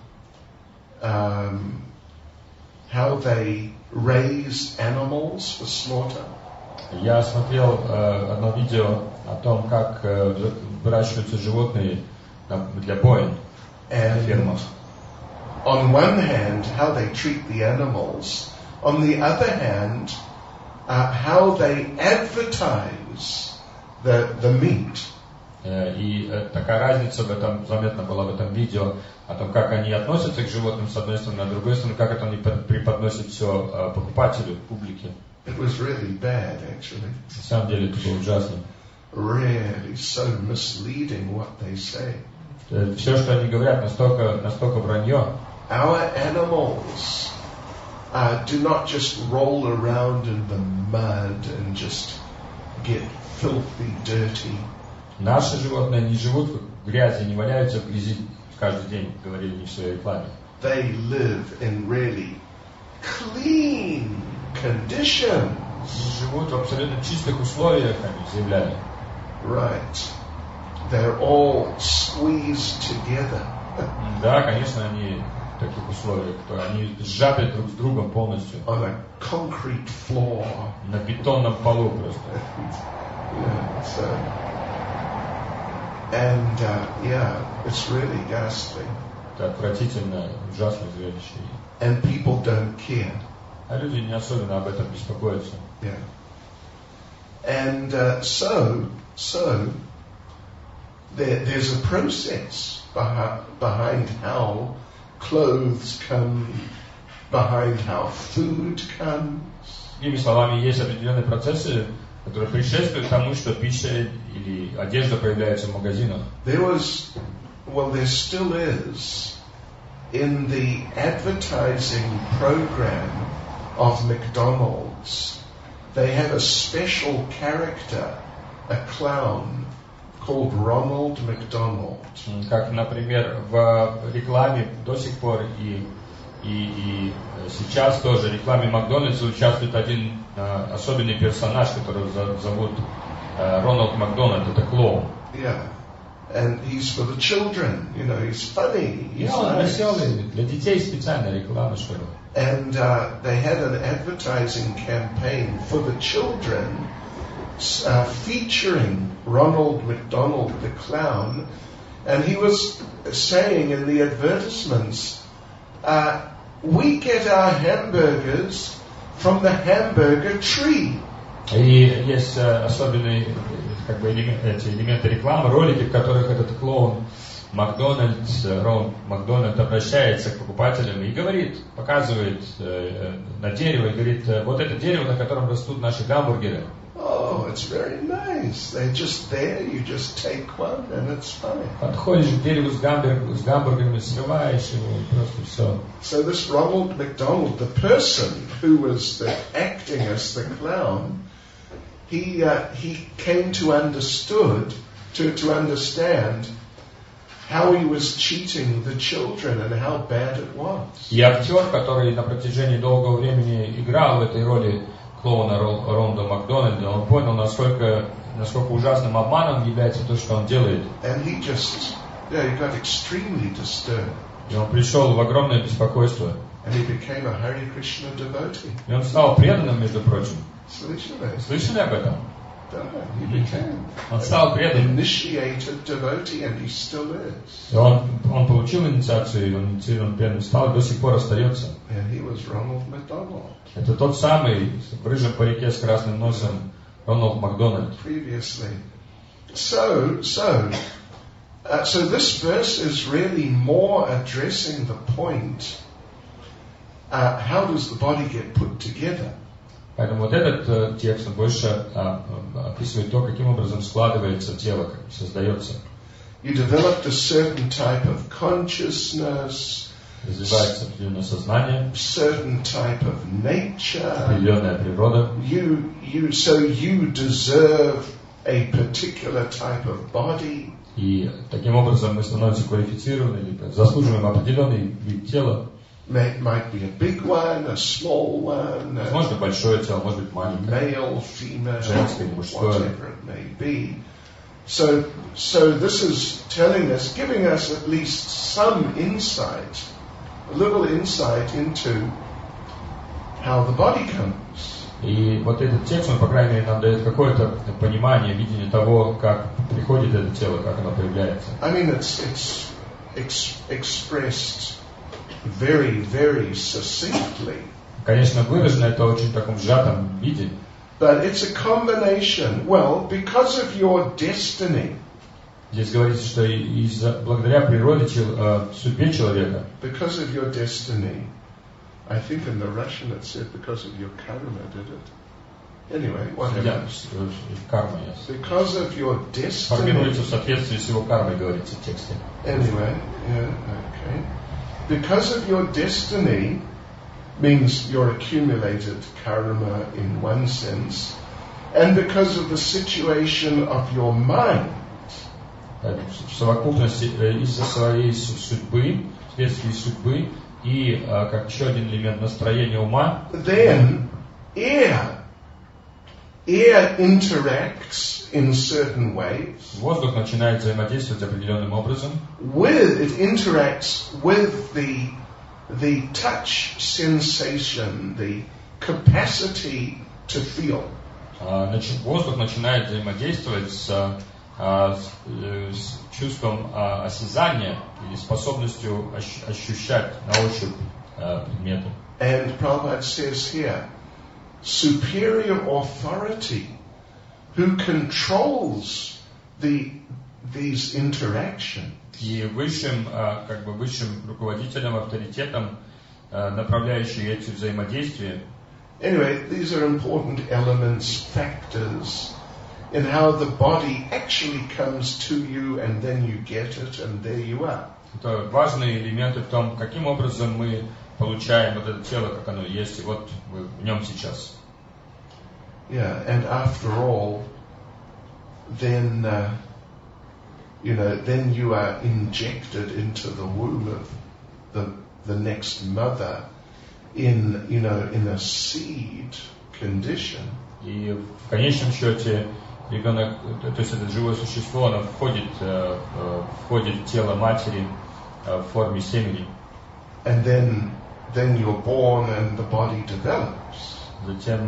[SPEAKER 1] how they raise animals for slaughter.
[SPEAKER 3] Я смотрел одно видео о том, как выращиваются животные для боя на фермах.
[SPEAKER 1] On one hand, how they treat the animals. On the other hand, how they advertise the meat.
[SPEAKER 3] И такая разница в этом заметна была в этом видео о том, как они относятся к животным с одной стороны, а с другой стороны, как это они преподносят все покупателю, публике.
[SPEAKER 1] It was really bad, actually.
[SPEAKER 3] На самом деле это было ужасно.
[SPEAKER 1] Really so misleading what they say.
[SPEAKER 3] Все, что они говорят, настолько вранье.
[SPEAKER 1] Our animals do not just roll around in the mud and just get filthy, dirty.
[SPEAKER 3] Наши животные не живут в грязи, не валяются в грязи каждый день, говорили они в своей рекламе.
[SPEAKER 1] They live in really clean conditions.
[SPEAKER 3] Живут в абсолютно чистых условиях, они заявляли.
[SPEAKER 1] Right. They're all squeezed together.
[SPEAKER 3] Да, конечно, они в таких условиях, они сжаты друг с другом полностью.
[SPEAKER 1] On a concrete floor.
[SPEAKER 3] На бетонном полу просто.
[SPEAKER 1] Yeah, so, and it's really ghastly.
[SPEAKER 3] Это отвратительное, ужасное зрелище.
[SPEAKER 1] And people don't care.
[SPEAKER 3] А люди не особенно об этом беспокоятся.
[SPEAKER 1] Yeah. And so there's a process behind how clothes come, behind how food comes.
[SPEAKER 3] Другими словами, есть определенные процессы, которые предшествуют тому, что пища или одежда появляются в магазинах.
[SPEAKER 1] There still is, in the advertising program of McDonald's, they have a special character, a clown, called Ronald McDonald.
[SPEAKER 3] Как, например, в рекламе до сих пор и сейчас тоже в рекламе Макдональдса участвует один особенный персонаж, которого зовут Рональд Макдональд, это клоун.
[SPEAKER 1] Yeah. And he's for the children, he's funny. He's
[SPEAKER 3] он веселый, для детей специальная реклама, что ли.
[SPEAKER 1] And they had an advertising campaign for the children featuring Ronald McDonald the clown And he was saying in the advertisements, we get our hamburgers from the hamburger tree.
[SPEAKER 3] И есть особенные эти элементы рекламы, ролики, в которых этот клоун Рон Макдональд обращается к покупателям и говорит, показывает на дерево и говорит, вот это дерево, на котором растут наши гамбургеры.
[SPEAKER 1] Oh, it's very nice. They're just there. You just take one and it's fine.
[SPEAKER 3] Подходишь к дереву с гамбургерами, срываешь его и просто все.
[SPEAKER 1] So this Ronald McDonald, the person who was acting as the clown, he came to understand how he was cheating the children and how bad it was.
[SPEAKER 3] И актер, который на протяжении долгого времени играл в этой роли клоуна Ронда Макдональда, он понял, насколько ужасным обманом является то, что он делает.
[SPEAKER 1] And he got extremely disturbed.
[SPEAKER 3] И он пришел в огромное беспокойство.
[SPEAKER 1] And he became a Hare Krishna devotee.
[SPEAKER 3] И он стал преданным, между прочим.
[SPEAKER 1] Слышали
[SPEAKER 3] об этом?
[SPEAKER 1] He became
[SPEAKER 3] Он стал преданным.
[SPEAKER 1] Initiated devotee, and he still is.
[SPEAKER 3] И он получил инициацию, и он инициированным преданным стал, и до сих пор остается.
[SPEAKER 1] And he was Ronald McDonald.
[SPEAKER 3] Это тот самый в рыжем парике с красным носом Рональд Макдональд.
[SPEAKER 1] Previously. So this verse is really more addressing the point, how does the body get put together?
[SPEAKER 3] Поэтому вот этот текст больше описывает то, каким образом складывается тело, как создается.
[SPEAKER 1] You developed a certain type of consciousness,
[SPEAKER 3] развивается определенное сознание,
[SPEAKER 1] certain type of nature.
[SPEAKER 3] Определенная природа.
[SPEAKER 1] So you deserve a particular type of body.
[SPEAKER 3] И таким образом мы становимся квалифицированы, либо заслуживаем определенный вид тела.
[SPEAKER 1] Might be a big one, a small one.
[SPEAKER 3] Возможно, большое тело, может быть, маленькое.
[SPEAKER 1] Male, female,
[SPEAKER 3] женское, мужское.
[SPEAKER 1] Whatever it may be. So this is telling us, giving us at least some insight, a little insight into how the body comes.
[SPEAKER 3] И вот этот текст, он, по крайней мере, нам дает какое-то понимание, видение того, как приходит это тело, как оно появляется.
[SPEAKER 1] I mean, it's expressed very, very succinctly.
[SPEAKER 3] Конечно, выражено это очень в таком сжатом виде.
[SPEAKER 1] But it's a combination. Well, because of your destiny.
[SPEAKER 3] Здесь говорится, что благодаря природе, судьбе человека.
[SPEAKER 1] Because of your destiny. I think in the Russian it said because of your karma, did it? Anyway, whatever.
[SPEAKER 3] Карма, yes.
[SPEAKER 1] Because of your destiny.
[SPEAKER 3] Формируется в соответствии с его кармой, говорится в тексте.
[SPEAKER 1] Anyway, yeah, okay. Because of your destiny means your accumulated karma in one sense, and because of the situation of your mind.
[SPEAKER 3] В совокупности из-за своей судьбы, вследствие судьбы и как еще один элемент настроения ума.
[SPEAKER 1] Then air interacts in certain ways.
[SPEAKER 3] Воздух начинает взаимодействовать определенным образом.
[SPEAKER 1] It interacts with the touch sensation, the capacity to feel.
[SPEAKER 3] Воздух начинает взаимодействовать с чувством осязания или способностью ощущать на ощупь предметы.
[SPEAKER 1] And Prabhupada says here, superior authority who controls these interactions.
[SPEAKER 3] И высшим руководителем, авторитетом, направляющим эти взаимодействия.
[SPEAKER 1] Anyway, these are important elements, factors in how the body actually comes to you, and then you get it, and there you are.
[SPEAKER 3] Это важные элементы в том, каким образом мы получаем вот это тело, как оно есть, и вот мы в нем сейчас.
[SPEAKER 1] Yeah, and after all, then then you are injected into the womb of the next mother in a seed condition.
[SPEAKER 3] И в конечном счете ребенок, то есть это живое существо, оно входит в тело матери в форме семени.
[SPEAKER 1] And then you're born and the body develops.
[SPEAKER 3] Затем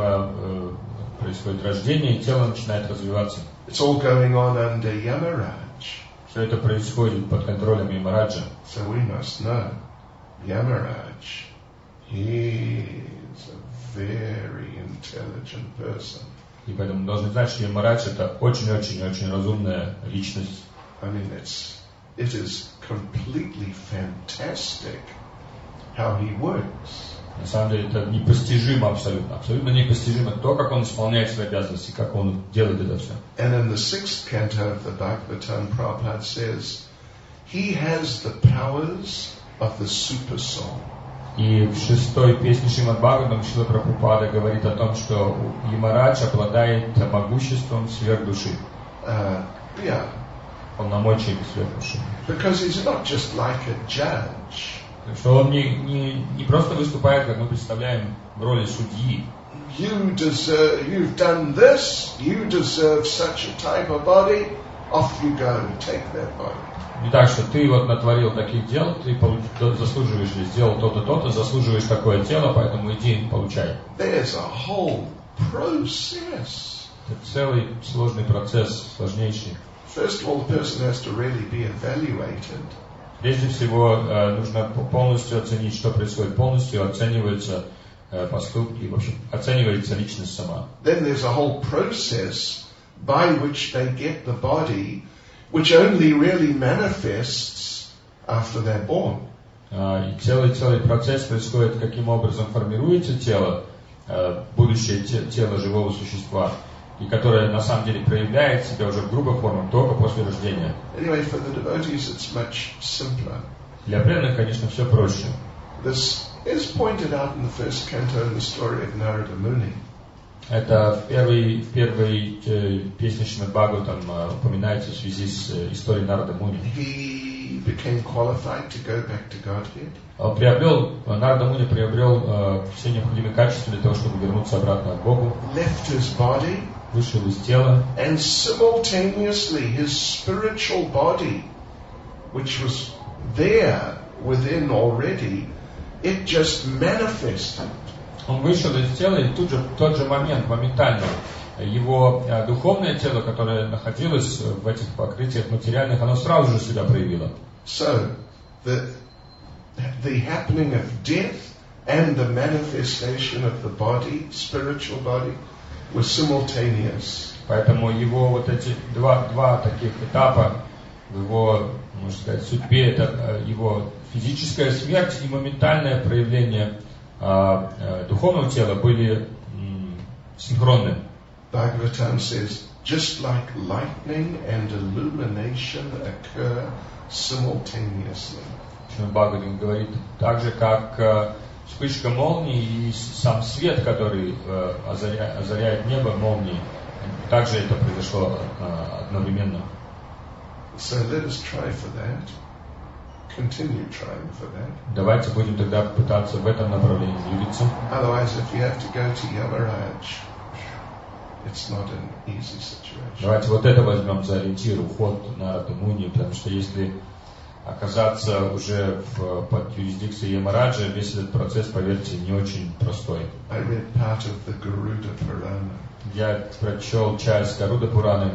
[SPEAKER 3] происходит рождение, и тело начинает развиваться.
[SPEAKER 1] It's all going on under Yamaraj.
[SPEAKER 3] Все это происходит под контролем Ямараджа.
[SPEAKER 1] So we must know Yamaraj, he is a very intelligent person.
[SPEAKER 3] И поэтому мы должны знать, что Ямарадж это очень-очень-очень разумная личность.
[SPEAKER 1] I mean, it is completely fantastic how he works.
[SPEAKER 3] На самом деле это непостижимо абсолютно непостижимо то, как он исполняет свои обязанности, как он делает это все.
[SPEAKER 1] And in the 6th canto of the Bhagavatam, Prabhupada says, he has the powers of the super soul.
[SPEAKER 3] И в 6-й песне Шримад Бхагаватам Шрила Прабхупада говорит о том, что Ямарадж обладает могуществом сверхдуши.
[SPEAKER 1] Yeah.
[SPEAKER 3] Полномочиями сверхдуши.
[SPEAKER 1] Because he's not just like a judge.
[SPEAKER 3] Что он не просто выступает, как мы представляем, в роли судьи.
[SPEAKER 1] You've done this, you deserve such a type of body, off you go, take that body.
[SPEAKER 3] Не так, что ты вот натворил таких дел, ты заслуживаешь или сделал то-то, то-то, заслуживаешь такое тело, поэтому иди, получай.
[SPEAKER 1] There's a whole process.
[SPEAKER 3] Это целый сложный процесс, сложнейший.
[SPEAKER 1] First of all, the person has to really be evaluated.
[SPEAKER 3] Прежде всего, нужно полностью оценить, что происходит. Полностью оцениваются поступки, в общем, оценивается личность сама.
[SPEAKER 1] Then there's a whole process by which they get the body, which only really manifests after they're born.
[SPEAKER 3] И целый процесс происходит, каким образом формируется тело, будущее тело живого существа, и которое на самом деле проявляет себя уже в грубых формах только после рождения.
[SPEAKER 1] Anyway, for the devotees it's much simpler.
[SPEAKER 3] Для преданных, конечно, все проще.
[SPEAKER 1] This is pointed out in the 1st canto in the story of Narada Muni.
[SPEAKER 3] Это в первой песне Шримад Бхагаватам упоминается в связи с историей Нарада Муни.
[SPEAKER 1] He became qualified to go back to Godhead.
[SPEAKER 3] Нарада Муни приобрел все необходимые качества для того, чтобы вернуться обратно к Богу.
[SPEAKER 1] Left his body.
[SPEAKER 3] Вышел из тела.
[SPEAKER 1] And simultaneously his spiritual body, which was there within already, it just manifested.
[SPEAKER 3] Он вышел из тела, и тут же, в тот же момент, моментально, его духовное тело, которое находилось в этих покрытиях материальных, оно сразу же себя проявило.
[SPEAKER 1] So, the happening of death and the manifestation of the body, spiritual body, was simultaneous.
[SPEAKER 3] Поэтому его вот эти два таких этапа в его, можно сказать, судьбе, это его физическая смерть и моментальное проявление духовного тела были синхронны.
[SPEAKER 1] Bhagavatam says, just like lightning and illumination occur simultaneously.
[SPEAKER 3] Бхагаватам говорит, так же как вспышка молнии и сам свет, который озаряет небо молнией, также это произошло одновременно.
[SPEAKER 1] So let us try for that. Continue trying for that.
[SPEAKER 3] Давайте будем тогда пытаться в этом направлении двигаться.
[SPEAKER 1] Otherwise, if you have to go to Yamaraj, it's not an easy situation.
[SPEAKER 3] Давайте вот это возьмем за ориентир, уход на Нарада Муни, потому что если оказаться уже под юрисдикцией Ямараджа, весь этот процесс, поверьте, не очень простой.
[SPEAKER 1] I read part of the Garuda Purana.
[SPEAKER 3] Я прочел часть Гаруда Пураны.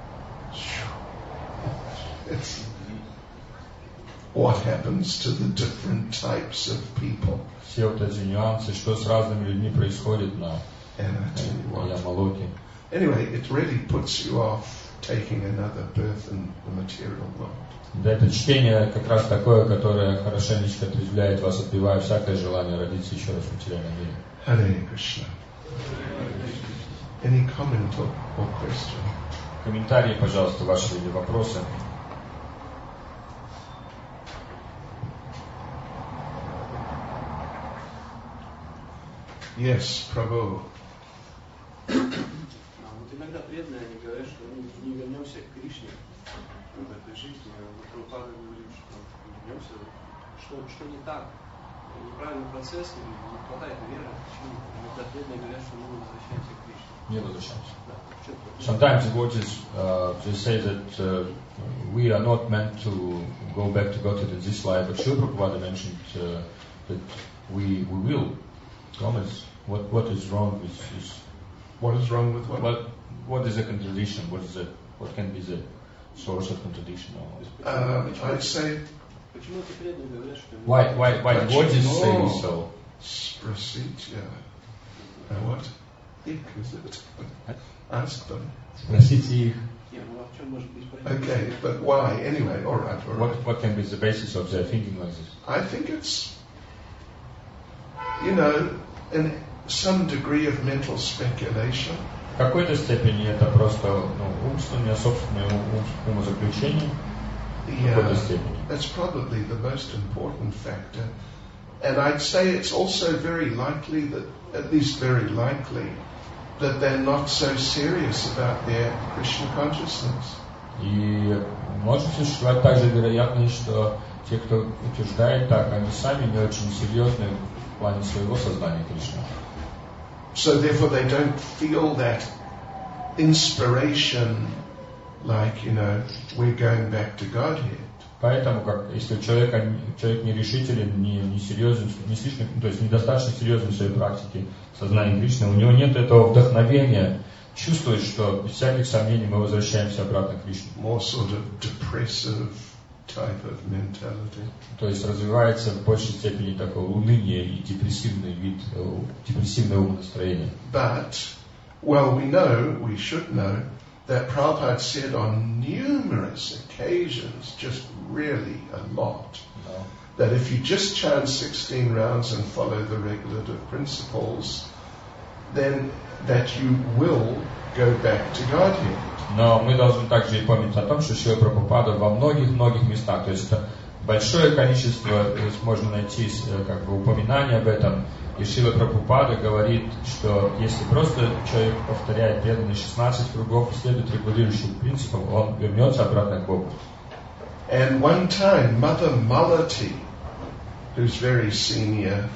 [SPEAKER 1] It's what happens to the different types of people.
[SPEAKER 3] Все вот эти нюансы, что с разными людьми происходит на Ямалоке.
[SPEAKER 1] Anyway, it really puts you off taking another birth in the material world.
[SPEAKER 3] Да, это чтение как раз такое, которое хорошенечко отрезвляет вас, отбивая всякое желание родиться еще раз в материальном мире.
[SPEAKER 1] Hare Krishna. Any comment or question?
[SPEAKER 3] Комментарии, пожалуйста, ваши или вопросы.
[SPEAKER 1] Yes, Prabhu.
[SPEAKER 4] Вот иногда преданные, они говорят, что не вернемся к Кришне в этой жизни. Вот Прабхупада говорит, что вернемся. Что не так? Неправильный процесс, не хватает веры. Почему? Иногда преданные говорят, что мы возвращаемся к Кришне.
[SPEAKER 3] Не возвращаемся.
[SPEAKER 4] Да.
[SPEAKER 3] Sometimes devotees they say that we are not meant to go back to Godhead in this life, but Srila Prabhupada mentioned that we will. Thomas, what is wrong with this?
[SPEAKER 1] What is wrong with what?
[SPEAKER 3] What is the contradiction? What can be the source of contradiction?
[SPEAKER 1] I'd say...
[SPEAKER 4] Почему эти преданные говорят, что...
[SPEAKER 3] Why God is saying so?
[SPEAKER 1] Sprositya. What? Is it? Ask them.
[SPEAKER 3] Спросите их.
[SPEAKER 1] Okay, but why? Anyway, all right.
[SPEAKER 3] What can be the basis of their thinking like this?
[SPEAKER 1] I think it's, in some degree of mental speculation.
[SPEAKER 3] В какой-то степени это просто умственное, собственное умозаключение.
[SPEAKER 1] Yeah, that's probably the most important factor. And I'd say it's also very likely that, at least very likely, that they're not so serious about their Krishna consciousness.
[SPEAKER 3] И может существовать также вероятность, что те, кто утверждает так, они сами не очень серьезны в плане своего сознания Кришны.
[SPEAKER 1] So therefore they don't feel that inspiration, like, we're going back to Godhead.
[SPEAKER 3] Поэтому, если человек нерешителен, не серьезен, не слишком, то есть недостаточно серьезен в своей практике сознания Кришны, у него нет этого вдохновения чувствовать, что без всяких сомнений мы возвращаемся обратно к Кришне.
[SPEAKER 1] More sort of depressive type of mentality.
[SPEAKER 3] То есть развивается в большей степени такое уныние и депрессивный вид, депрессивное умонастроение.
[SPEAKER 1] But, we should know, that Prabhupada said on numerous occasions, just really a lot, that if you just chant 16 rounds and follow the regulative principles, then that you will go back to Godhead.
[SPEAKER 3] Но мы должны также и помнить о том, что Шрила Прабхупада во многих местах, то есть это большое количество, то есть можно найти упоминания об этом, и Шрила Прабхупада говорит, что если просто человек повторяет преданные 16 кругов и следует регулирующим принципам, он вернется обратно к Богу.
[SPEAKER 1] And one time, Mother Malati, who's very senior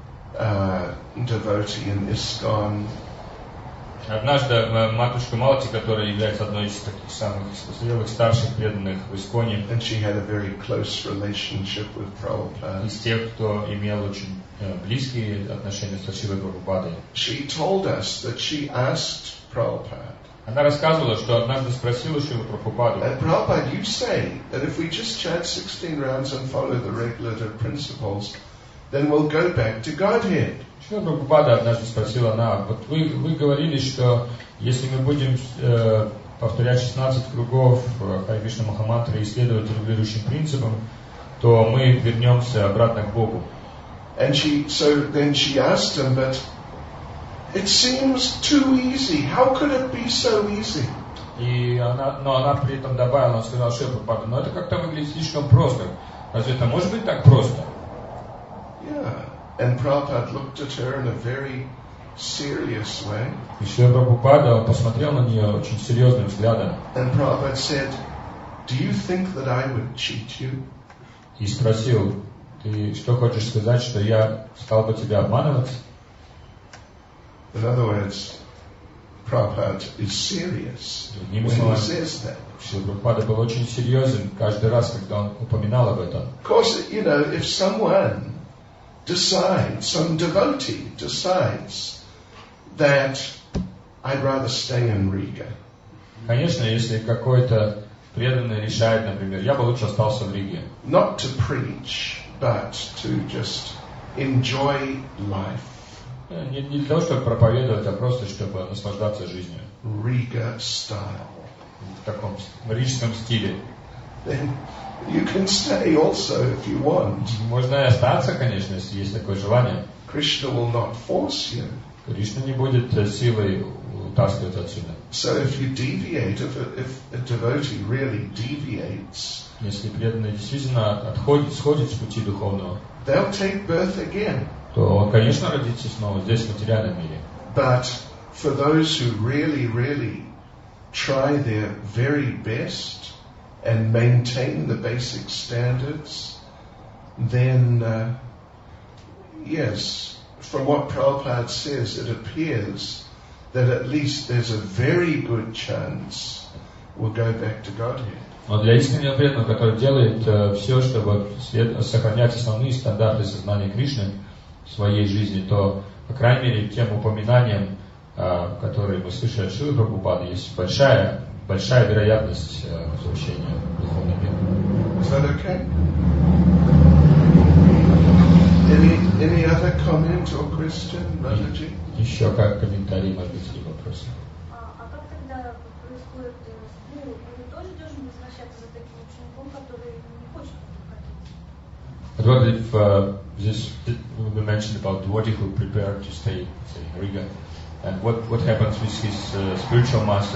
[SPEAKER 1] devotee in ISKCON,
[SPEAKER 3] однажды матушка Малати, которая является одной из таких самых зрелых старших преданных в Исконе,
[SPEAKER 1] and she had a very close relationship with Prabhupada,
[SPEAKER 3] из тех, кто имел очень близкие отношения с Шрилой Прабхупадой,
[SPEAKER 1] she told us that she asked Prabhupada,
[SPEAKER 3] она рассказывала, что однажды спросила Шрилу Прабхупаду,
[SPEAKER 1] Prabhupada, you say that if we just chant 16 rounds and follow the regulative principles, then we'll go back to Godhead.
[SPEAKER 3] Шрила Прабхупада однажды спросила она, вот вы говорили, что если мы будем повторять 16 кругов Харе Кришна Махамантры и следовать регулирующим принципам, то мы вернемся обратно к Богу.
[SPEAKER 1] And then she asked him, but it seems too easy. How could it be so easy?
[SPEAKER 3] Но она при этом добавила, она сказала Шрила Прабхупада, но это как-то выглядит слишком просто. Разве это может быть так просто?
[SPEAKER 1] Yeah. And Prabhupada looked at her in a very serious way.
[SPEAKER 3] И Шрила Прабхупада посмотрел на нее очень серьезным взглядом.
[SPEAKER 1] And Prabhupada said, do you think that I would cheat you?
[SPEAKER 3] И спросил, ты что хочешь сказать, что я стал бы тебя обманывать?
[SPEAKER 1] In other words, Prabhupada is serious when he says that.
[SPEAKER 3] Шрила Прабхупада был очень серьезен каждый раз, когда он упоминал об этом.
[SPEAKER 1] Of course, if someone decides, some devotee decides that I'd rather stay in Riga.
[SPEAKER 3] Конечно, если какой-то преданный решает, например, я бы лучше остался в Риге.
[SPEAKER 1] Not to preach, but to just enjoy life.
[SPEAKER 3] Не для того, чтобы проповедовать, а просто, чтобы наслаждаться жизнью.
[SPEAKER 1] Riga style.
[SPEAKER 3] В таком рижском стиле.
[SPEAKER 1] Then you can stay also if you want.
[SPEAKER 3] Можно и остаться, конечно, если есть такое желание.
[SPEAKER 1] Krishna will not force you.
[SPEAKER 3] Кришна не будет силой утаскивать отсюда.
[SPEAKER 1] So if you deviate, if a devotee really deviates,
[SPEAKER 3] если преданный действительно сходит с пути духовного,
[SPEAKER 1] they'll take birth again.
[SPEAKER 3] То он, конечно, родится снова здесь, в материальном мире.
[SPEAKER 1] But for those who really, really try their very best and maintain the basic standards, then, yes, from what Prabhupada says, it appears that at least there's a very good chance we'll go back to Godhead.
[SPEAKER 3] Но для искреннего преданного, который делает все, чтобы сохранять основные стандарты сознания Кришны в своей жизни, то, по крайней мере, тем упоминаниям, которые мы слышали от Шрилы Прабхупады, есть большая большая вероятность возвращения в духовный мир.
[SPEAKER 1] Is that okay? Any other comment or question, Mataji?
[SPEAKER 3] Еще как комментарий, может быть, или вопросы?
[SPEAKER 5] А как тогда происходит, ну, он тоже должен возвращаться за таким учеником, который не хочет уходить?
[SPEAKER 3] But what if this we mentioned about devotee who prepared to stay, say, in Riga, and what happens with his spiritual master?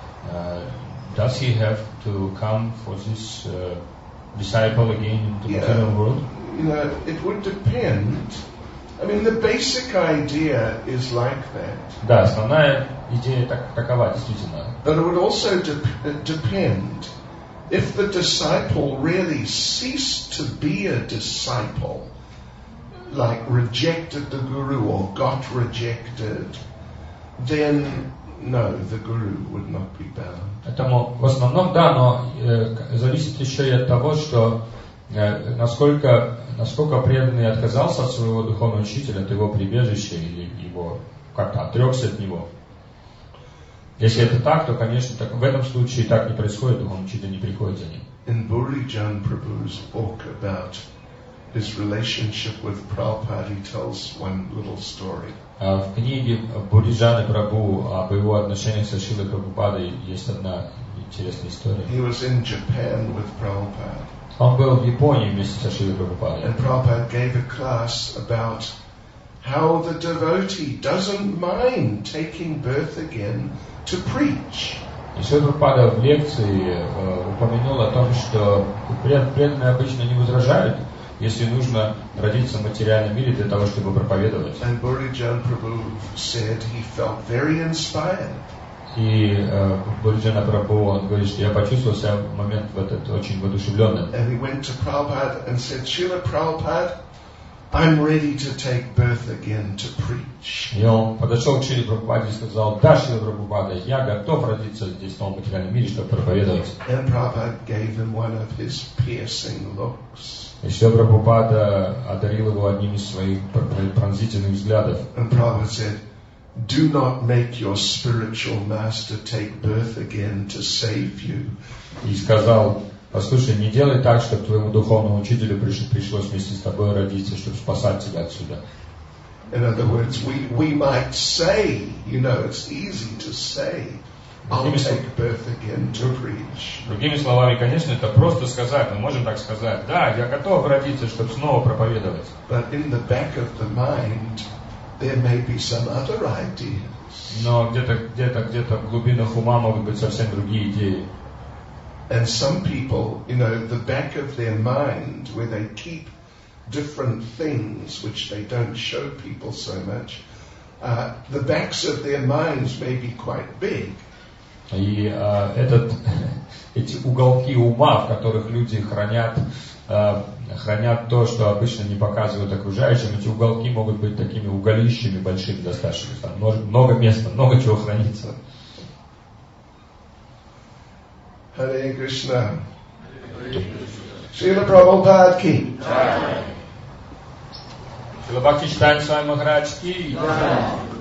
[SPEAKER 3] Does he have to come for this disciple again into the material world?
[SPEAKER 1] You know, it would depend. I mean, the basic idea is like that.
[SPEAKER 3] Да, основная идея такова, действительно.
[SPEAKER 1] But it would also depend if the disciple really ceased to be a disciple, like rejected the guru or got rejected, then no, the guru would not be bound.
[SPEAKER 3] Поэтому в основном, да, но зависит еще и от того, что насколько преданный отказался от своего духовного учителя, от его прибежища или его как-то отрекся от него. Если это так, то, конечно, в этом случае так не происходит, духовный учитель не приходит за ним.
[SPEAKER 1] In Burijan Prabhu's book about his relationship with Prabhupada, he tells one little story.
[SPEAKER 3] В книге Буриджаны Прабху об его отношениях со Шрилой Прабхупадой есть одна интересная история.
[SPEAKER 1] He was in Japan with Prabhupada.
[SPEAKER 3] Он был в Японии вместе со Шрилой Прабхупадой.
[SPEAKER 1] And Prabhupada gave a class about how the devotee doesn't mind taking birth again to preach.
[SPEAKER 3] И Шрила Прабхупада в лекции упомянул о том, что преданные обычно не возражают, если нужно родиться в материальном мире для того, чтобы проповедовать.
[SPEAKER 1] And Burijan Prabhu said he felt very inspired.
[SPEAKER 3] И Буриджана Прабху, он говорит, что я почувствовал себя в момент в этот очень воодушевленным.
[SPEAKER 1] And he went to Prabhupada and said, Srila Prabhupada, I'm ready to take birth again to preach.
[SPEAKER 3] И он подошел к Шриле Прабхупаде и сказал, да, Шрила Прабхупада, я готов родиться здесь в новом материальном мире, чтобы проповедовать.
[SPEAKER 1] And Prabhupada gave him one of his piercing looks.
[SPEAKER 3] И Шрила Прабхупада одарил его одним из своих пронзительных взглядов.
[SPEAKER 1] And Prabhupada said, do not make your spiritual master take birth again to save you.
[SPEAKER 3] И сказал, послушай, не делай так, чтобы твоему духовному учителю пришлось вместе с тобой родиться, чтобы спасать тебя отсюда.
[SPEAKER 1] In other words, we might say, you know, it's easy to say, I'll take birth again to preach.
[SPEAKER 3] Другими словами, конечно, это просто сказать, мы можем так сказать, да, я готов родиться, чтобы снова проповедовать.
[SPEAKER 1] But in the back of the mind, there may be some other ideas.
[SPEAKER 3] Но где-то в глубинах ума могут быть совсем другие идеи.
[SPEAKER 1] And some people, you know, the back of their mind, where they keep different things which they don't show people so much, the backs of their minds may be quite big.
[SPEAKER 3] И эти уголки ума, в которых люди хранят то, что обычно не показывают окружающим, эти уголки могут быть такими уголищами большими достаточно. Там много места, много чего хранится.
[SPEAKER 1] Hare Krishna. Srila Prabhupada ki.
[SPEAKER 3] Шрила Бхактисиданта Свами Махарадж ки.